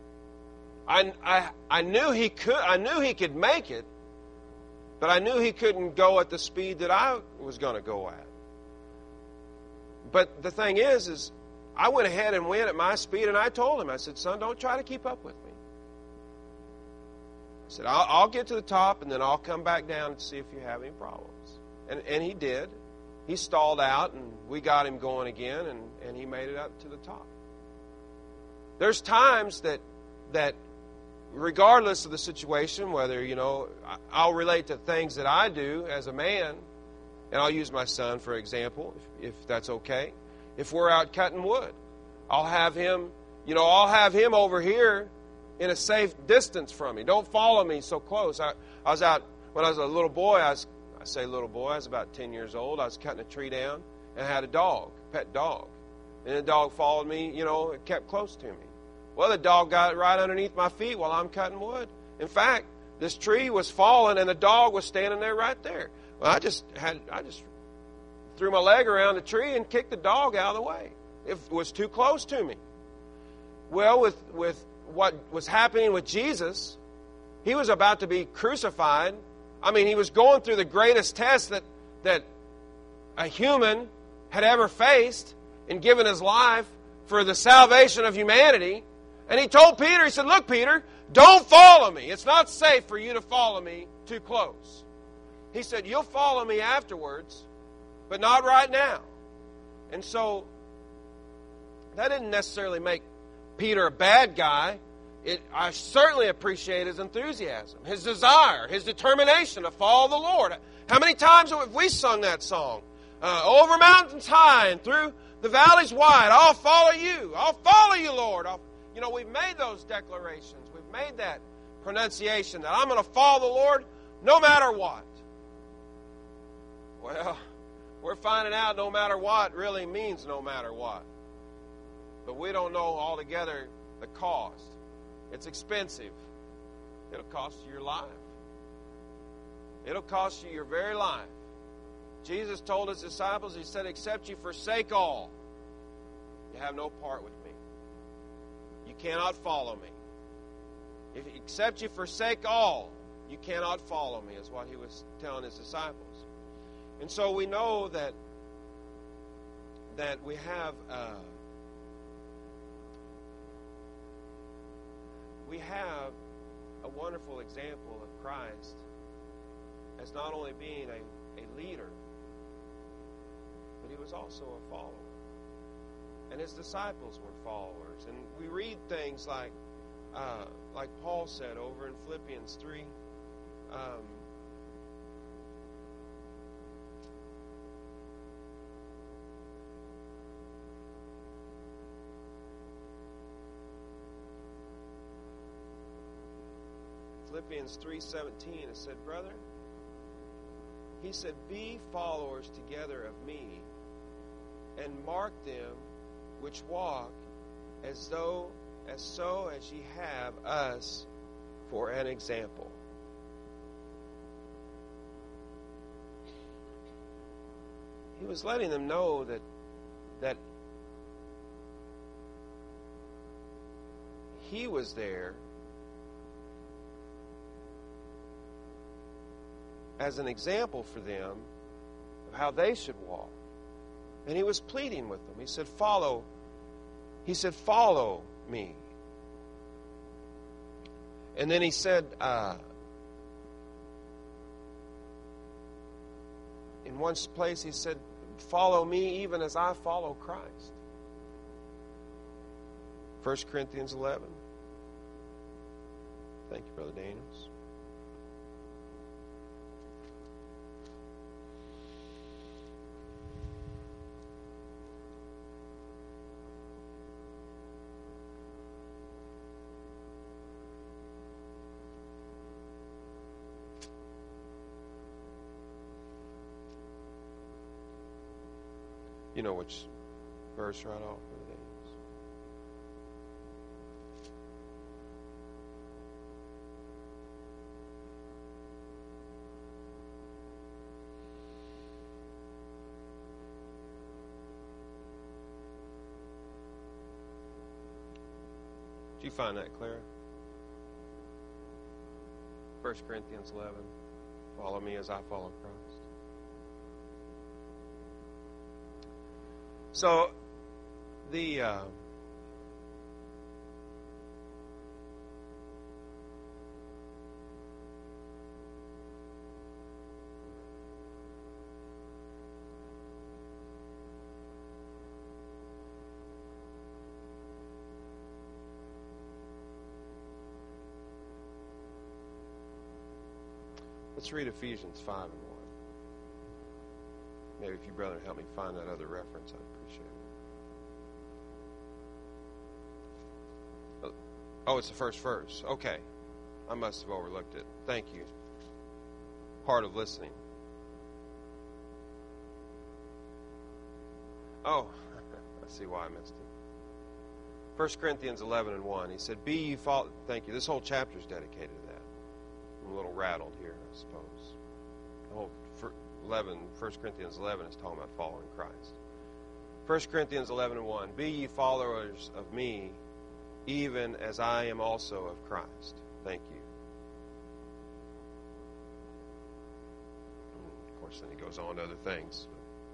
I knew he could make it, but I knew he couldn't go at the speed that I was going to go at. But the thing is I went ahead and went at my speed, and I told him, I said, "Son, don't try to keep up with me." I said, I'll get to the top, and then I'll come back down and see if you have any problems. And he did. He stalled out, and we got him going again, and he made it up to the top. There's times that regardless of the situation, whether, I'll relate to things that I do as a man, and I'll use my son for example, if that's okay. If we're out cutting wood, I'll have him over here in a safe distance from me. Don't follow me so close. I was out, when I was a little boy, I was about 10 years old. I was cutting a tree down, and I had a pet dog. And the dog followed me, it kept close to me. Well, the dog got right underneath my feet while I'm cutting wood. In fact, this tree was falling, and the dog was standing there right there. Well, I just threw my leg around the tree and kicked the dog out of the way. It was too close to me. Well, with what was happening with Jesus, he was about to be crucified. I mean, he was going through the greatest test that a human had ever faced in giving his life for the salvation of humanity. And he told Peter, he said, "Look, Peter, don't follow me. It's not safe for you to follow me too close." He said, "You'll follow me afterwards, but not right now." And so that didn't necessarily make Peter a bad guy. I certainly appreciate his enthusiasm, his desire, his determination to follow the Lord. How many times have we sung that song? Over mountains high and through the valleys wide, I'll follow you. I'll follow you, Lord. We've made those declarations. We've made that pronunciation that I'm going to follow the Lord no matter what. Well, we're finding out no matter what really means no matter what. But we don't know altogether the cost. It's expensive. It'll cost you your life. It'll cost you your very life. Jesus told his disciples, he said, "Except you forsake all, you have no part with me. You cannot follow me. Except you forsake all, you cannot follow me," is what he was telling his disciples. And so we know that that we have a wonderful example of Christ as not only being a leader, but he was also a follower. And his disciples were followers. And we read things like Paul said over in Philippians 3. Philippians 3:17, it said, brother, he said, be followers together of me, and mark them which walk as ye have us for an example. He was letting them know that he was there as an example for them of how they should walk. And he was pleading with them. He said, follow me. And then he said, in one place he said, follow me even as I follow Christ. 1 Corinthians 11. Thank you, Brother Daniels. You know which verse right off of it is. Did you find that, Clara? 1 Corinthians 11. Follow me as I follow Christ. So, let's read Ephesians 5 and 1. Maybe if you, brother, help me find that other reference, I'd appreciate it. Oh, it's the first verse. Okay. I must have overlooked it. Thank you. Part of listening. Oh, I see why I missed it. 1 Corinthians 11 and 1. He said, be ye follow... Thank you. This whole chapter is dedicated to that. I'm a little rattled here, I suppose. The whole 1 Corinthians 11 is talking about following Christ. 1 Corinthians 11 and 1. Be ye followers of me, even as I am also of Christ. Thank you. And of course, then he goes on to other things.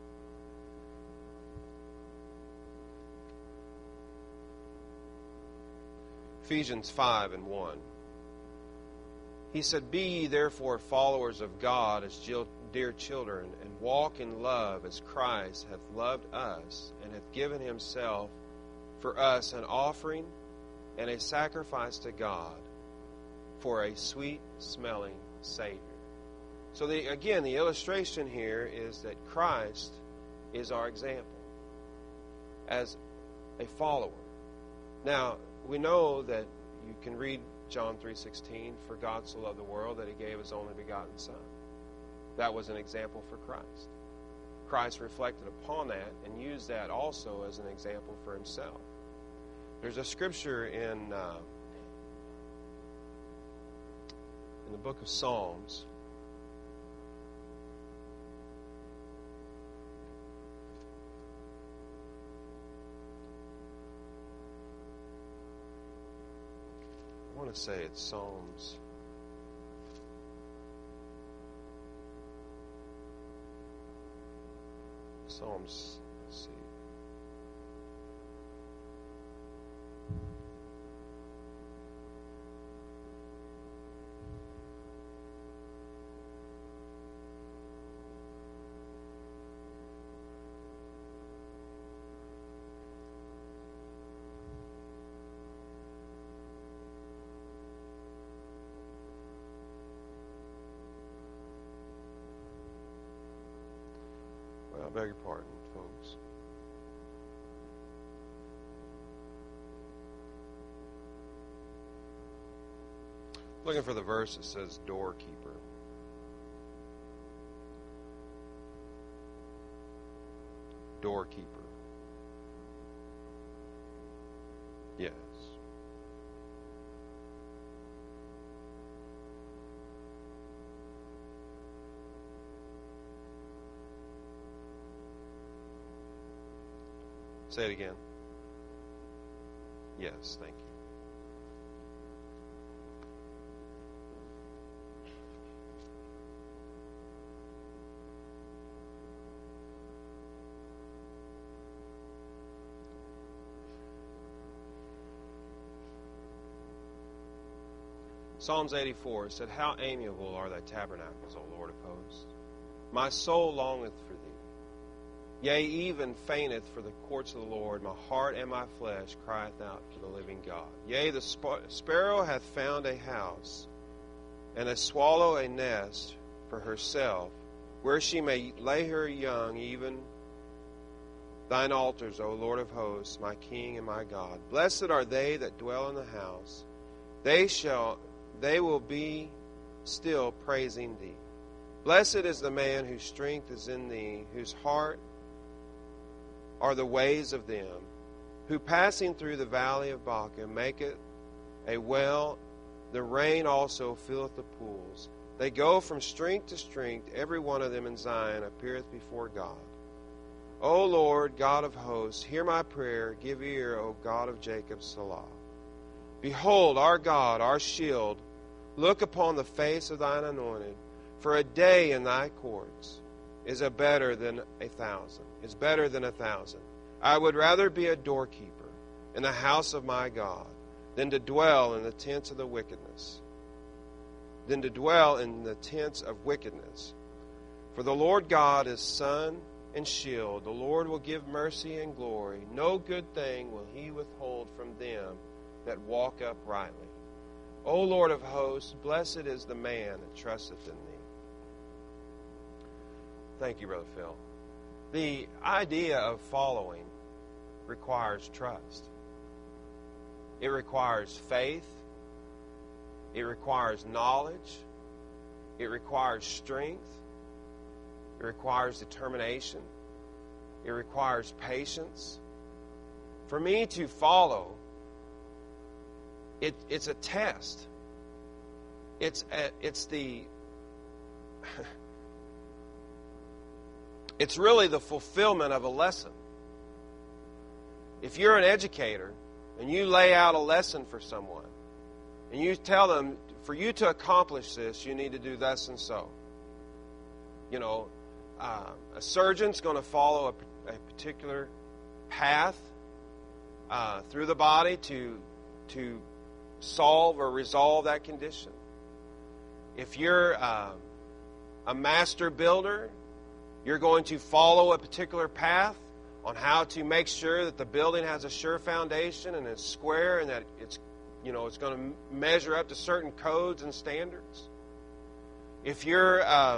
Ephesians 5 and 1. He said, be ye therefore followers of God as dear children, and walk in love as Christ hath loved us, and hath given himself for us an offering and a sacrifice to God for a sweet-smelling Savior. So again, the illustration here is that Christ is our example as a follower. Now, we know that you can read John 3:16, for God so loved the world that he gave his only begotten Son. That was an example for Christ. Christ reflected upon that and used that also as an example for himself. There's a scripture in the book of Psalms. I want to say it's Psalms. Let's see. beg your pardon, folks. Looking for the verse that says doorkeeper. Doorkeeper. Yes. Say it again. Yes, thank you. Psalms 84 said, "How amiable are thy tabernacles, O Lord of hosts! My soul longeth for thee. Yea, even fainteth for the courts of the Lord. My heart and my flesh crieth out for the living God. Yea, the sparrow hath found a house, and a swallow a nest for herself, where she may lay her young, even thine altars, O Lord of hosts, my King and my God. Blessed are they that dwell in the house. They will be still praising thee. Blessed is the man whose strength is in thee, whose heart are the ways of them, who passing through the valley of Baca maketh a well, the rain also filleth the pools. They go from strength to strength, every one of them in Zion appeareth before God. O Lord, God of hosts, hear my prayer, give ear, O God of Jacob, Selah. Behold, our God, our shield, look upon the face of thine anointed, for a day in thy courts is better than 1,000. I would rather be a doorkeeper in the house of my God than to dwell in the tents of wickedness. For the Lord God is sun and shield. The Lord will give mercy and glory. No good thing will he withhold from them that walk uprightly. O Lord of hosts, blessed is the man that trusteth in thee." Thank you, Brother Phil. The idea of following requires trust. It requires faith. It requires knowledge. It requires strength. It requires determination. It requires patience. For me to follow, it's a test. It's really the fulfillment of a lesson. If you're an educator and you lay out a lesson for someone and you tell them, for you to accomplish this, you need to do thus and so. A surgeon's going to follow a particular path through the body to solve or resolve that condition. If you're a master builder, you're going to follow a particular path on how to make sure that the building has a sure foundation and it's square and that it's going to measure up to certain codes and standards. If you're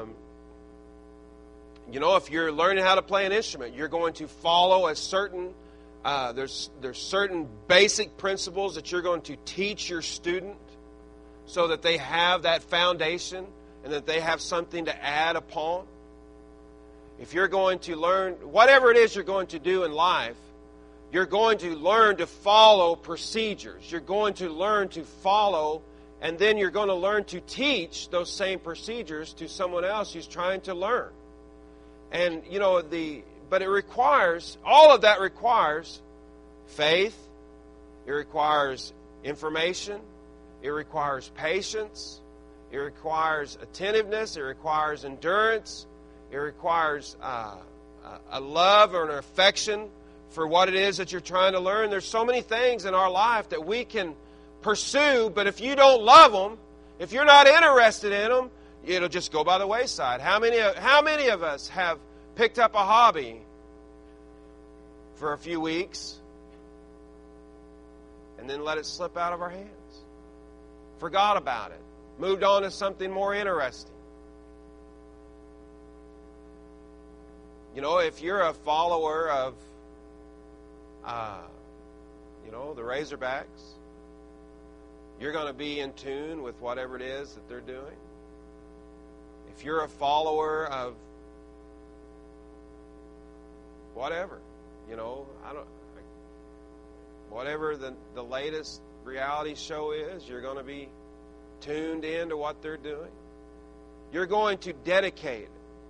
if you're learning how to play an instrument, you're going to follow a certain there's certain basic principles that you're going to teach your student so that they have that foundation and that they have something to add upon. If you're going to learn, whatever it is you're going to do in life, you're going to learn to follow procedures. You're going to learn to follow, and then you're going to learn to teach those same procedures to someone else who's trying to learn. And, but it requires, all of that requires faith. It requires information. It requires patience. It requires attentiveness. It requires endurance. It requires a love or an affection for what it is that you're trying to learn. There's so many things in our life that we can pursue, but if you don't love them, if you're not interested in them, it'll just go by the wayside. How many of us have picked up a hobby for a few weeks and then let it slip out of our hands? Forgot about it. Moved on to something more interesting. You know, if you're a follower of, the Razorbacks, you're going to be in tune with whatever it is that they're doing. If you're a follower of whatever, whatever the latest reality show is, you're going to be tuned in to what they're doing. You're going to dedicate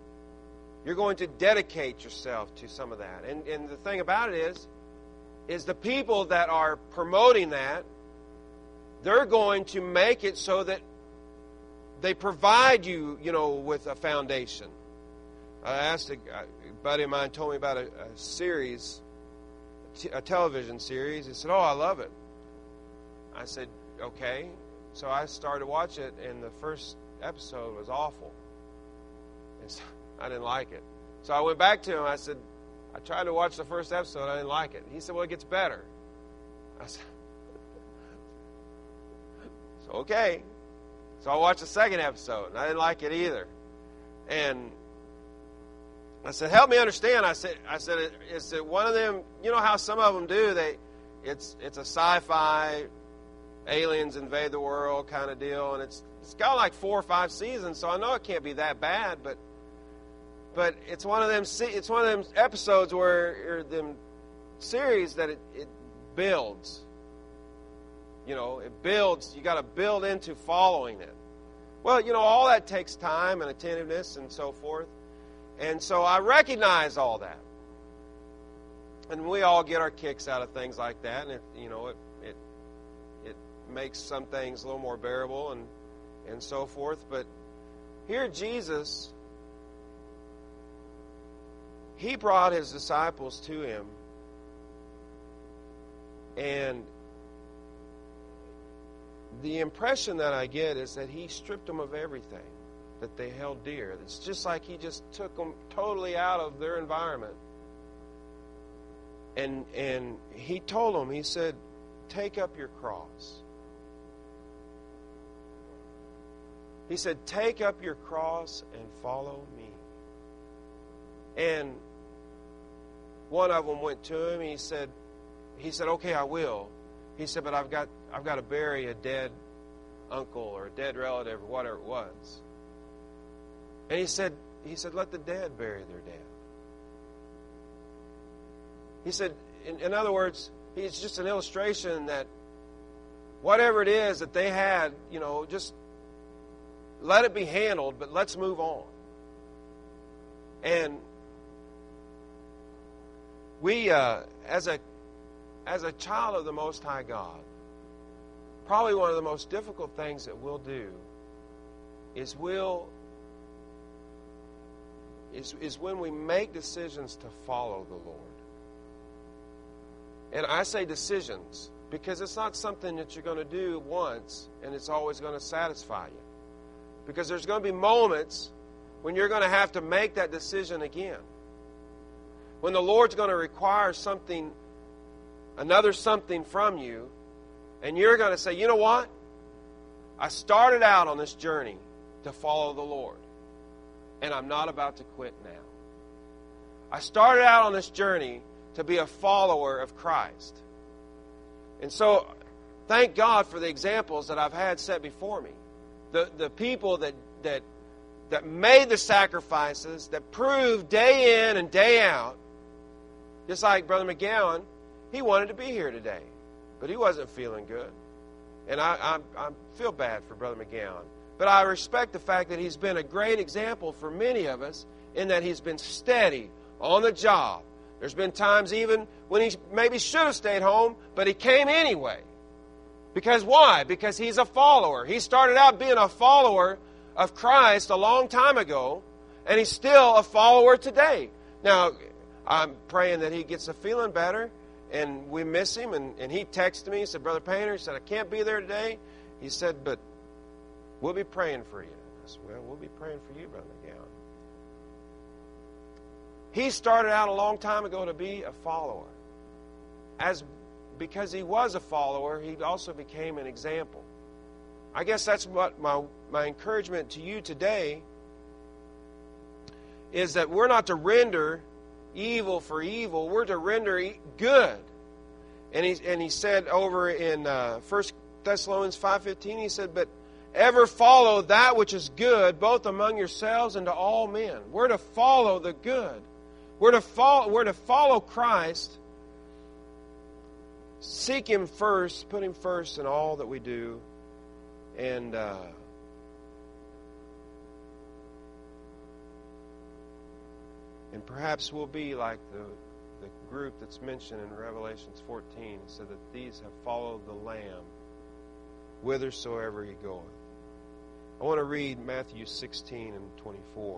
yourself to some of that. And the thing about it is the people that are promoting that, they're going to make it so that they provide you, with a foundation. I asked a buddy of mine, told me about a series, a television series. He said, "Oh, I love it." I said, "Okay." So I started to watch it, and the first episode was awful. And so I didn't like it. So I went back to him. I said, "I tried to watch the first episode. I didn't like it." He said, "Well, it gets better." I said, "So okay." So I watched the second episode, and I didn't like it either. And I said, "Help me understand." I said, "Is it one of them? You know how some of them do? It's a sci-fi, aliens invade the world kind of deal, and it's got like 4 or 5 seasons. So I know it can't be that bad, but it's one of them. It's one of them episodes or them series that it builds. It builds. You got to build into following it. Well, all that takes time and attentiveness and so forth. And so I recognize all that. And we all get our kicks out of things like that. And it makes some things a little more bearable and so forth. But here Jesus, He brought His disciples to Him. And the impression that I get is that He stripped them of everything that they held dear. It's just like He just took them totally out of their environment. And He told them, He said, "Take up your cross." He said, "Take up your cross and follow me." And one of them went to Him. He said, "Okay, I will." He said, "But I've got to bury a dead uncle or a dead relative or whatever it was." And he said, "Let the dead bury their dead." He said, in other words, it's just an illustration that whatever it is that they had, just let it be handled, but let's move on. And we, as a child of the Most High God, probably one of the most difficult things that we'll do is when we make decisions to follow the Lord. And I say decisions because it's not something that you're going to do once and it's always going to satisfy you. Because there's going to be moments when you're going to have to make that decision again. When the Lord's going to require something, another something from you, and you're going to say, "You know what? I started out on this journey to follow the Lord, and I'm not about to quit now. I started out on this journey to be a follower of Christ." And so, thank God for the examples that I've had set before me. The people that made the sacrifices, that proved day in and day out, just like Brother McGowan, he wanted to be here today, but he wasn't feeling good. And I feel bad for Brother McGowan. But I respect the fact that he's been a great example for many of us in that he's been steady on the job. There's been times even when he maybe should have stayed home, but he came anyway. Because why? Because he's a follower. He started out being a follower of Christ a long time ago, and he's still a follower today. Now, I'm praying that he gets a feeling better, and we miss him. And he texted me. He said, "Brother Painter," he said, "I can't be there today." He said, "But we'll be praying for you." I said, "Well, we'll be praying for you, Brother McGowan." He started out a long time ago to be a follower. Because he was a follower, he also became an example. I guess that's what my encouragement to you today is, that we're not to render evil for evil. We're to render good. And he said over in 1 Thessalonians 5:15, he said, but ever follow that which is good, both among yourselves and to all men. We're to follow the good. We're to follow Christ. Seek Him first, put Him first in all that we do. And perhaps we'll be like the group that's mentioned in Revelations 14. It said that these have followed the Lamb whithersoever He goeth. I want to read Matthew 16 and 24.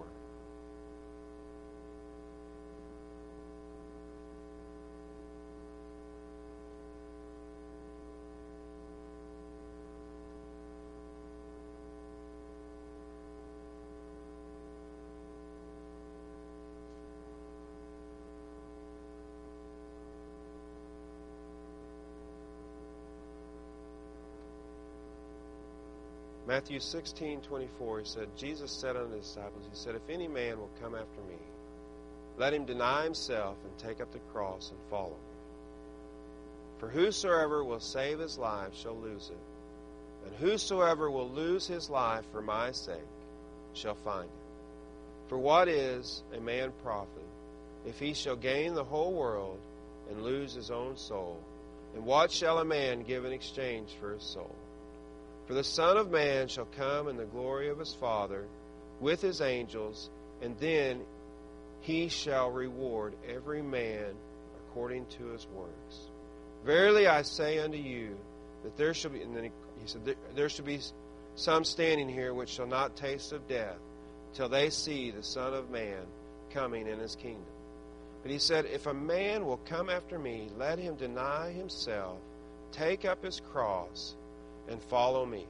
Matthew 16:24, he said, Jesus said unto his disciples, he said, if any man will come after me, let him deny himself and take up the cross and follow me. For whosoever will save his life shall lose it, and whosoever will lose his life for my sake shall find it. For what is a man profit, if he shall gain the whole world and lose his own soul? And what shall a man give in exchange for his soul? For the Son of Man shall come in the glory of his Father with his angels, and then he shall reward every man according to his works. Verily I say unto you, that there shall be, and then he said, there shall be some standing here which shall not taste of death, till they see the Son of Man coming in his kingdom. But he said, if a man will come after me, let him deny himself, take up his cross, and follow me.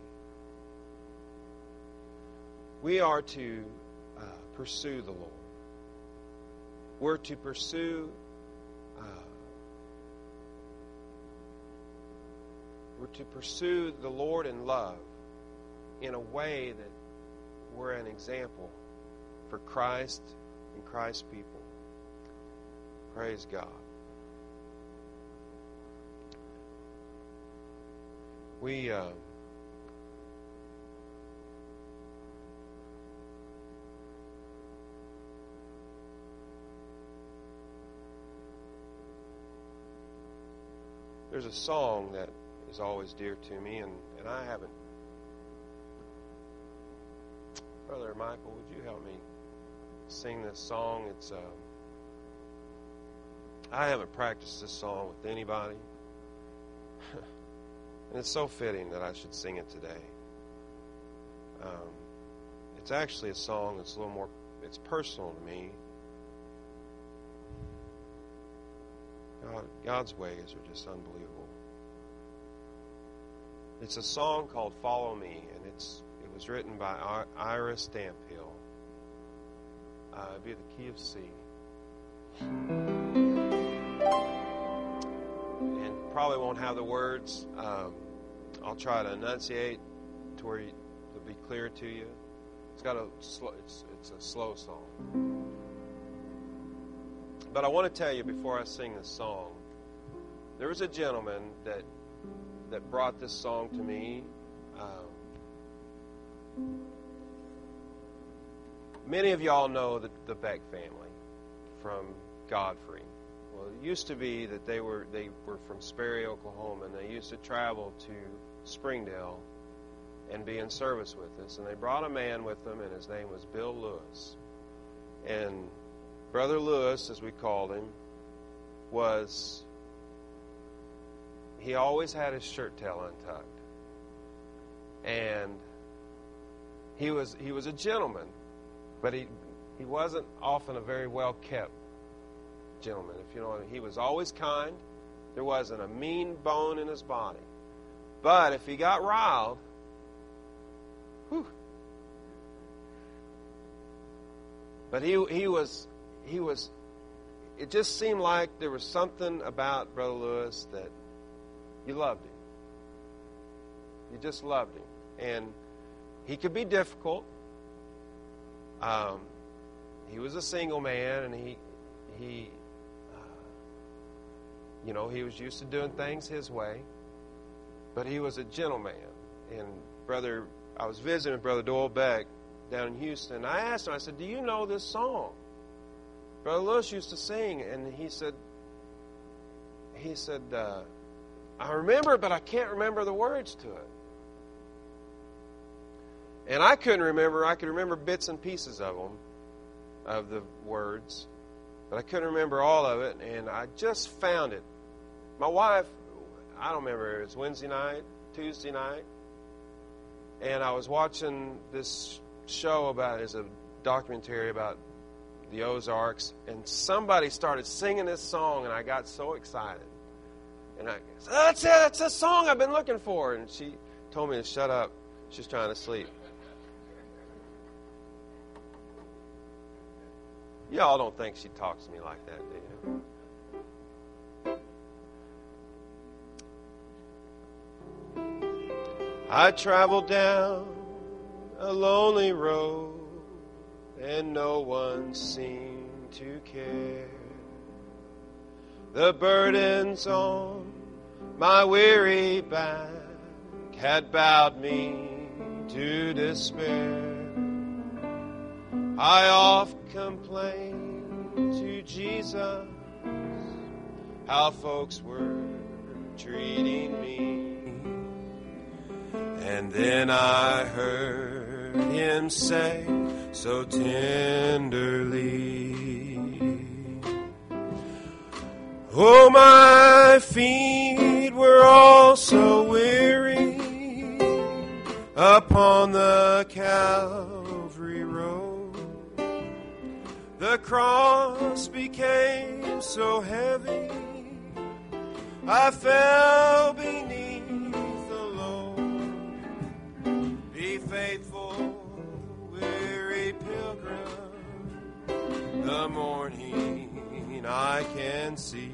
We are to pursue the Lord. We're to pursue the Lord in love in a way that we're an example for Christ and Christ's people. Praise God. There's a song that is always dear to me, and I haven't. Brother Michael, would you help me sing this song? It's I haven't practiced this song with anybody. And it's so fitting that I should sing it today. It's actually a song that's a little more, it's personal to me. God's ways are just unbelievable. It's a song called Follow Me, and it was written by Ira Stamphill. It'd be the key of C. And probably won't have the words. I'll try to enunciate to where it'll be clear to you. It's a slow song. But I want to tell you before I sing this song, there was a gentleman that brought this song to me. Many of y'all know the Beck family from Godfrey. Well, it used to be that they were from Sperry, Oklahoma, and they used to travel to Springdale and be in service with us. And they brought a man with them, and his name was Bill Lewis. And Brother Lewis, as we called him, he always had his shirt tail untucked. And he was a gentleman, but he wasn't often a very well-kept gentleman. If you know what I mean. He was always kind. There wasn't a mean bone in his body. But if he got riled, but he was, it just seemed like there was something about Brother Lewis that you loved him. You just loved him. And he could be difficult. He was a single man, and he, he was used to doing things his way, but he was a gentleman. And I was visiting with Brother Doyle Beck down in Houston. I asked him, I said, do you know this song? Brother Lewis used to sing, and he said, I remember it, but I can't remember the words to it. And I couldn't remember. I could remember bits and pieces of them, of the words, but I couldn't remember all of it, and I just found it. My wife, I don't remember, it was Wednesday night, Tuesday night, and I was watching this show it's a documentary about the Ozarks, and somebody started singing this song, and I got so excited. And I said, that's it, that's the song I've been looking for. And she told me to shut up. She's trying to sleep. Y'all don't think she talks to me like that, do you? I traveled down a lonely road, and no one seemed to care. The burdens on my weary back had bowed me to despair. I oft complained to Jesus how folks were treating me. And then I heard him say so tenderly, oh, my feet were all so weary upon the Calvary road. The cross became so heavy, I fell beneath the load. Be faithful, weary pilgrim, the morning I can see.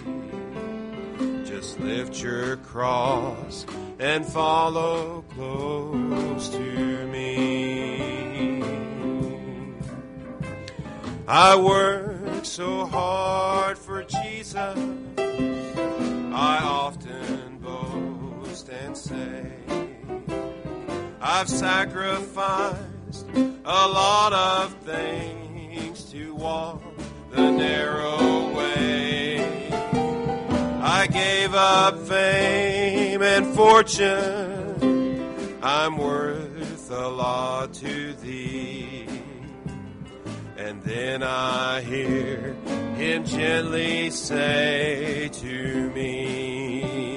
Just lift your cross and follow close to me. I work so hard for Jesus, I often boast and say, I've sacrificed a lot of things to walk the narrow way. I gave up fame and fortune, I'm worth a lot to thee. And then I hear him gently say to me,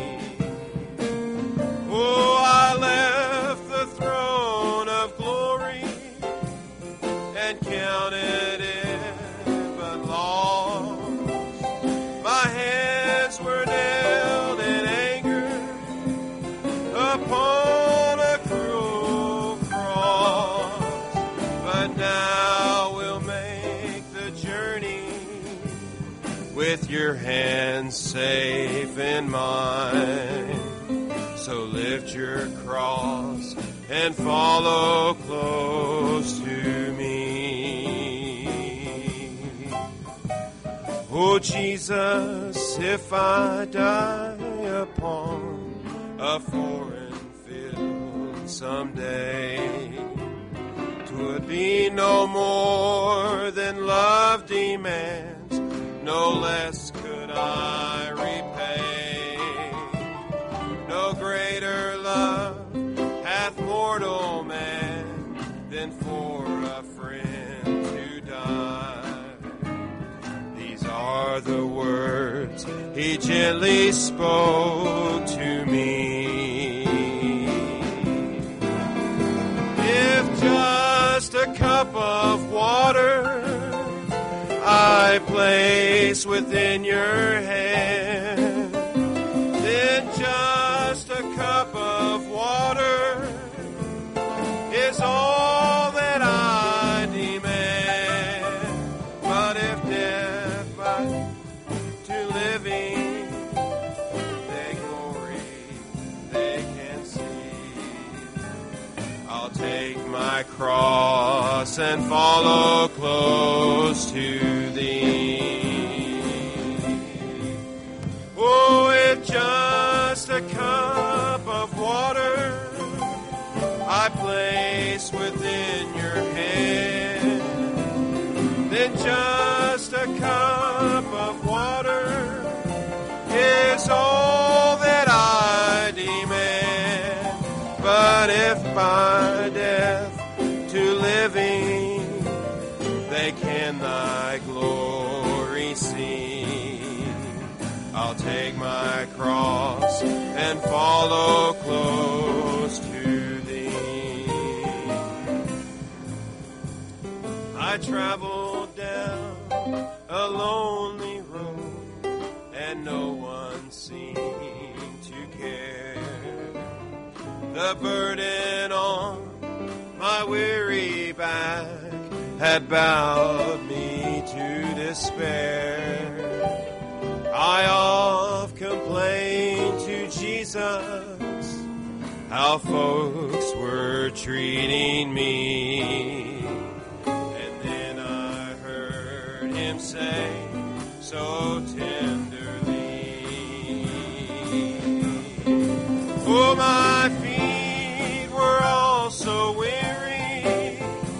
oh, I left the throne of glory and counted it but loss. My hands were nailed in anger upon a cruel cross, but now we'll make the journey with your hands safe in mine. So lift your cross and follow close to me. Oh, Jesus, if I die upon a foreign field someday, 'twould be no more than love demands, no less could I repay. No greater love hath mortal man than for a friend to die. These are the words he gently spoke to me. If just a cup of water I place within your hand, then just a cup of water is all that I demand. But if death by to living, their glory they can see, I'll take my cross and follow close to thee. I place within your hand, then just a cup of water is all that I demand. But if by death to living they can thy glory see, I'll take my cross and follow close to thee. I traveled down a lonely road, and no one seemed to care. The burden on my weary back had bowed me to despair. I oft complained to Jesus how folks were treating me, and then I heard him say so tenderly, oh, my feet were all so weary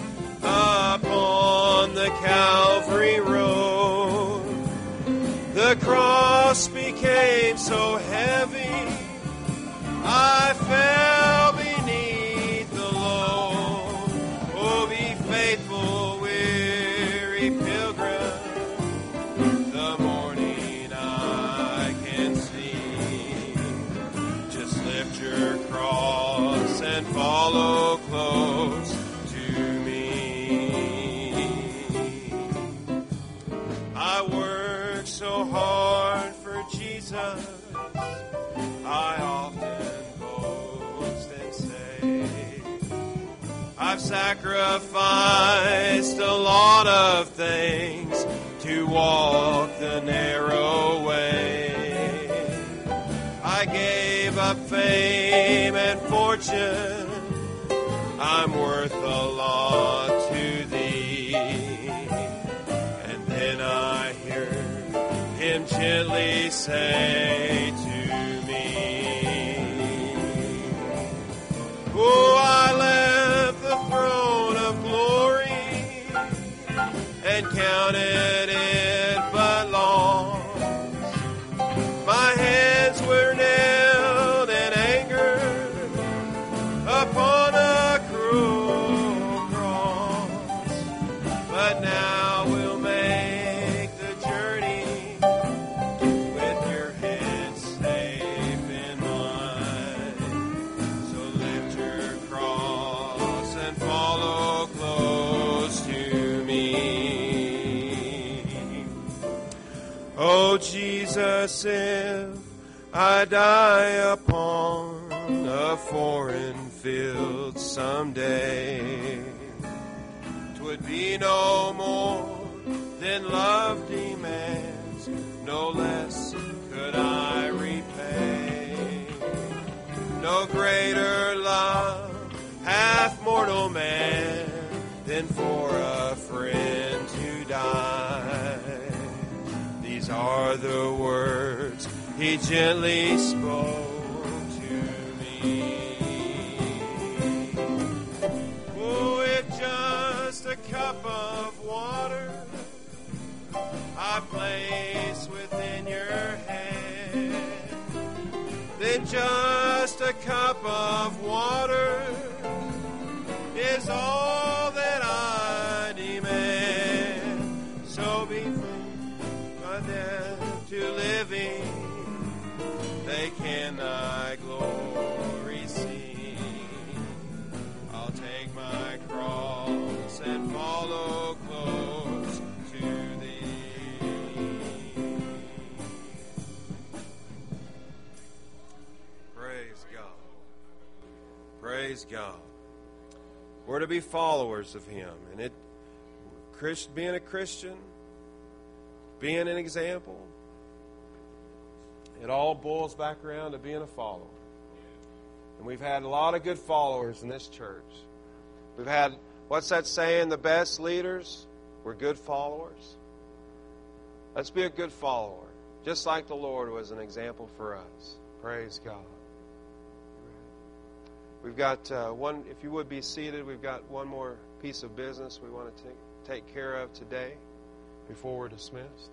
upon the Calvary road. The cross became so heavy, I fell beneath the load. Oh, be faithful, weary pilgrim, the morning I can see. Just lift your cross and follow close to me. I work so hard for Jesus, I often boast and say, I've sacrificed a lot of things to walk the narrow way. I gave up fame and fortune, I'm worth a lot to thee. And then I hear him gently say to me, oh, I left the throne of glory and counted it but loss. My hands were nailed in anger upon a cruel cross, but now we'll make the journey with your head safe in mine. So lift your cross and follow close to me. Oh, Jesus, if I die upon a foreign field someday, 'twould be no more than love demands, no less could I repay. No greater love hath mortal man than for a friend to die. These are the words he gently spoke to me. Oh, if just a cup of water I place within your hand, then just a cup of water is all that I demand. So be free by death to living, they can thy glory see. I'll take my cross and follow close to thee. Praise God. Praise God. We're to be followers of him. And being a Christian, being an example, it all boils back around to being a follower. And we've had a lot of good followers in this church. We've had, what's that saying, the best leaders were good followers. Let's be a good follower, just like the Lord was an example for us. Praise God. We've got one, if you would be seated, we've got one more piece of business we want to take care of today before we're dismissed.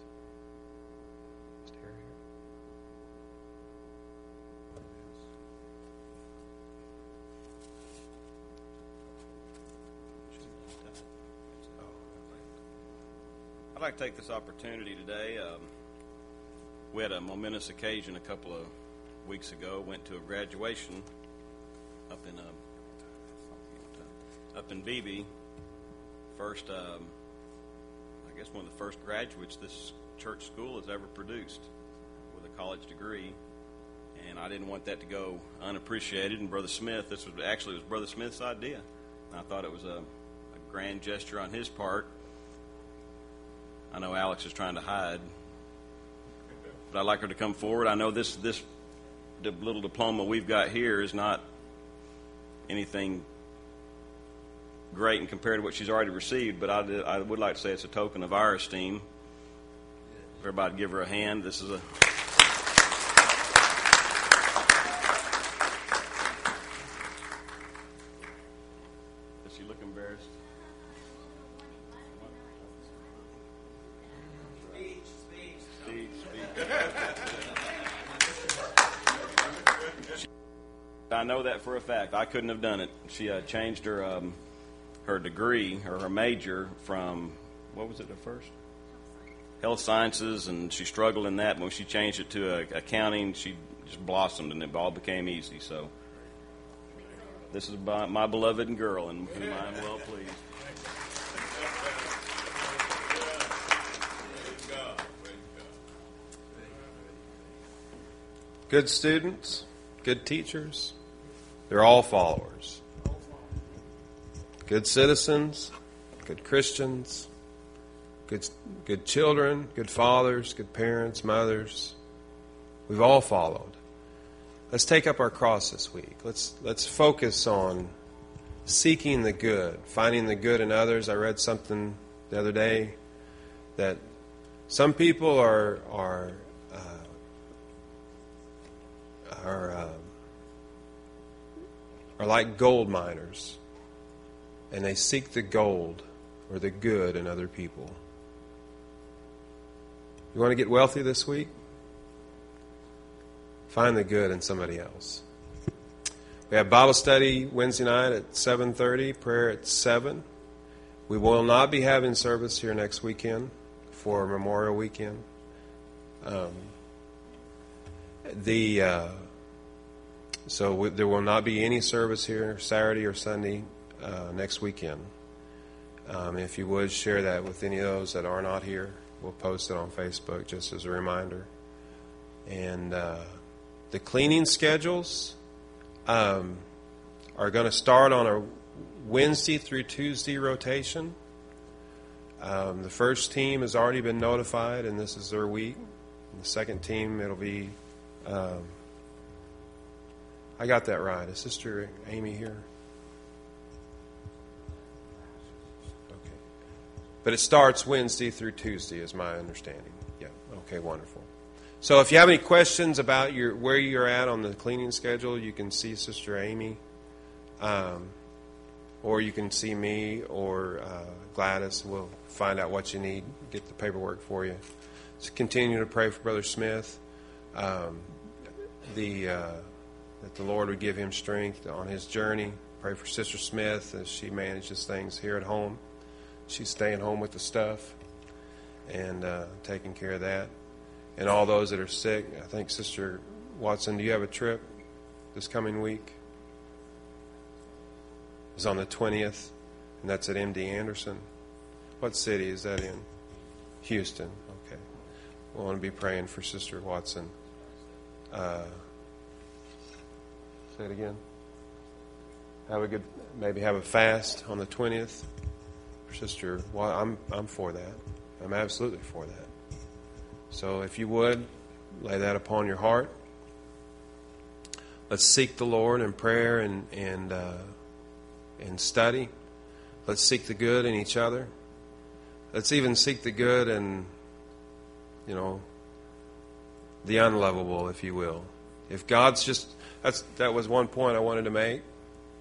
I'd like to take this opportunity today. We had a momentous occasion a couple of weeks ago. Went to a graduation up in Beebe. First, I guess one of the first graduates this church school has ever produced with a college degree. And I didn't want that to go unappreciated. And Brother Smith, it was Brother Smith's idea. And I thought it was a grand gesture on his part. I know Alex is trying to hide, but I'd like her to come forward. I know this little diploma we've got here is not anything great in compared to what she's already received, but I would like to say it's a token of our esteem. Everybody give her a hand. This is a... Does she look embarrassed? I know that for a fact. I couldn't have done it. She changed her her degree or her major from, what was it at first? Health sciences, and she struggled in that. But when she changed it to accounting, she just blossomed, and it all became easy. So this is my beloved girl, and whom I am well pleased. Good students, good teachers, they're all followers. Good citizens, good Christians, good children, good fathers, good parents, mothers. We've all followed. Let's take up our cross this week. Let's focus on seeking the good, finding the good in others. I read something the other day that some people are like gold miners, and they seek the gold or the good in other people. You want to get wealthy this week? Find the good in somebody else. We have Bible study Wednesday night at 7:30, prayer at 7. We will not be having service here next weekend for Memorial Weekend. So there will not be any service here Saturday or Sunday next weekend. If you would share that with any of those that are not here, we'll post it on Facebook just as a reminder. And the cleaning schedules are going to start on a Wednesday through Tuesday rotation. The first team has already been notified, and this is their week. And the second team, it'll be... I got that right. Is Sister Amy here? Okay. But it starts Wednesday through Tuesday is my understanding. Yeah. Okay, wonderful. So if you have any questions about where you're at on the cleaning schedule, you can see Sister Amy, or you can see me or Gladys. We'll find out what you need, get the paperwork for you. So continue to pray for Brother Smith. That the Lord would give him strength on his journey. Pray for Sister Smith as she manages things here at home. She's staying home with the stuff and taking care of that. And all those that are sick. I think, Sister Watson, do you have a trip this coming week? It's on the 20th, and that's at MD Anderson. What city is that in? Houston. Okay. We want to be praying for Sister Watson. Say it again. Maybe have a fast on the 20th. Sister, well, I'm for that. I'm absolutely for that. So if you would, lay that upon your heart. Let's seek the Lord in prayer and study. Let's seek the good in each other. Let's even seek the good in, the unlovable, if you will. If God's just... That was one point I wanted to make.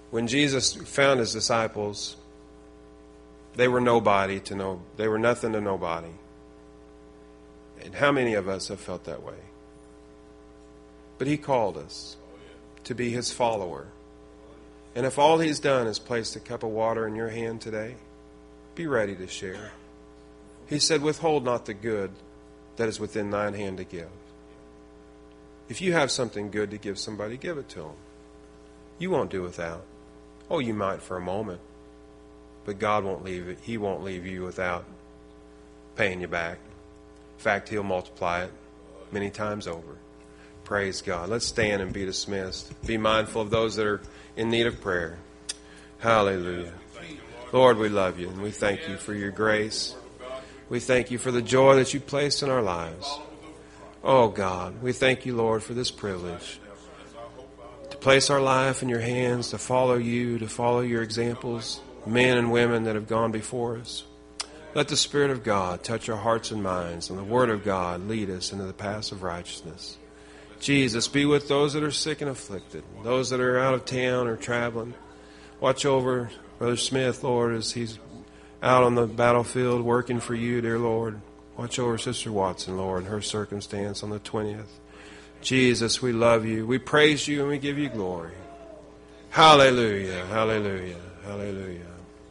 When Jesus found his disciples, they were nobody to know. They were nothing to nobody. And how many of us have felt that way? But he called us to be his follower. And if all he's done is placed a cup of water in your hand today, be ready to share. He said, withhold not the good that is within thine hand to give. If you have something good to give somebody, give it to them. You won't do without. Oh, you might for a moment. But God won't leave it. He won't leave you without paying you back. In fact, he'll multiply it many times over. Praise God. Let's stand and be dismissed. Be mindful of those that are in need of prayer. Hallelujah. Lord, we love you and we thank you for your grace. We thank you for the joy that you placed in our lives. Oh God, we thank you, Lord, for this privilege to place our life in your hands, to follow you, to follow your examples, men and women that have gone before us. Let the Spirit of God touch our hearts and minds, and the Word of God lead us into the paths of righteousness. Jesus, be with those that are sick and afflicted, those that are out of town or traveling. Watch over Brother Smith, Lord, as he's out on the battlefield working for you, dear Lord. Watch over Sister Watson, Lord, her circumstance on the 20th. Jesus, we love you. We praise you and we give you glory. Hallelujah, hallelujah, hallelujah.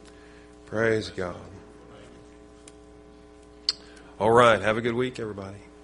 Praise God. All right, have a good week, everybody.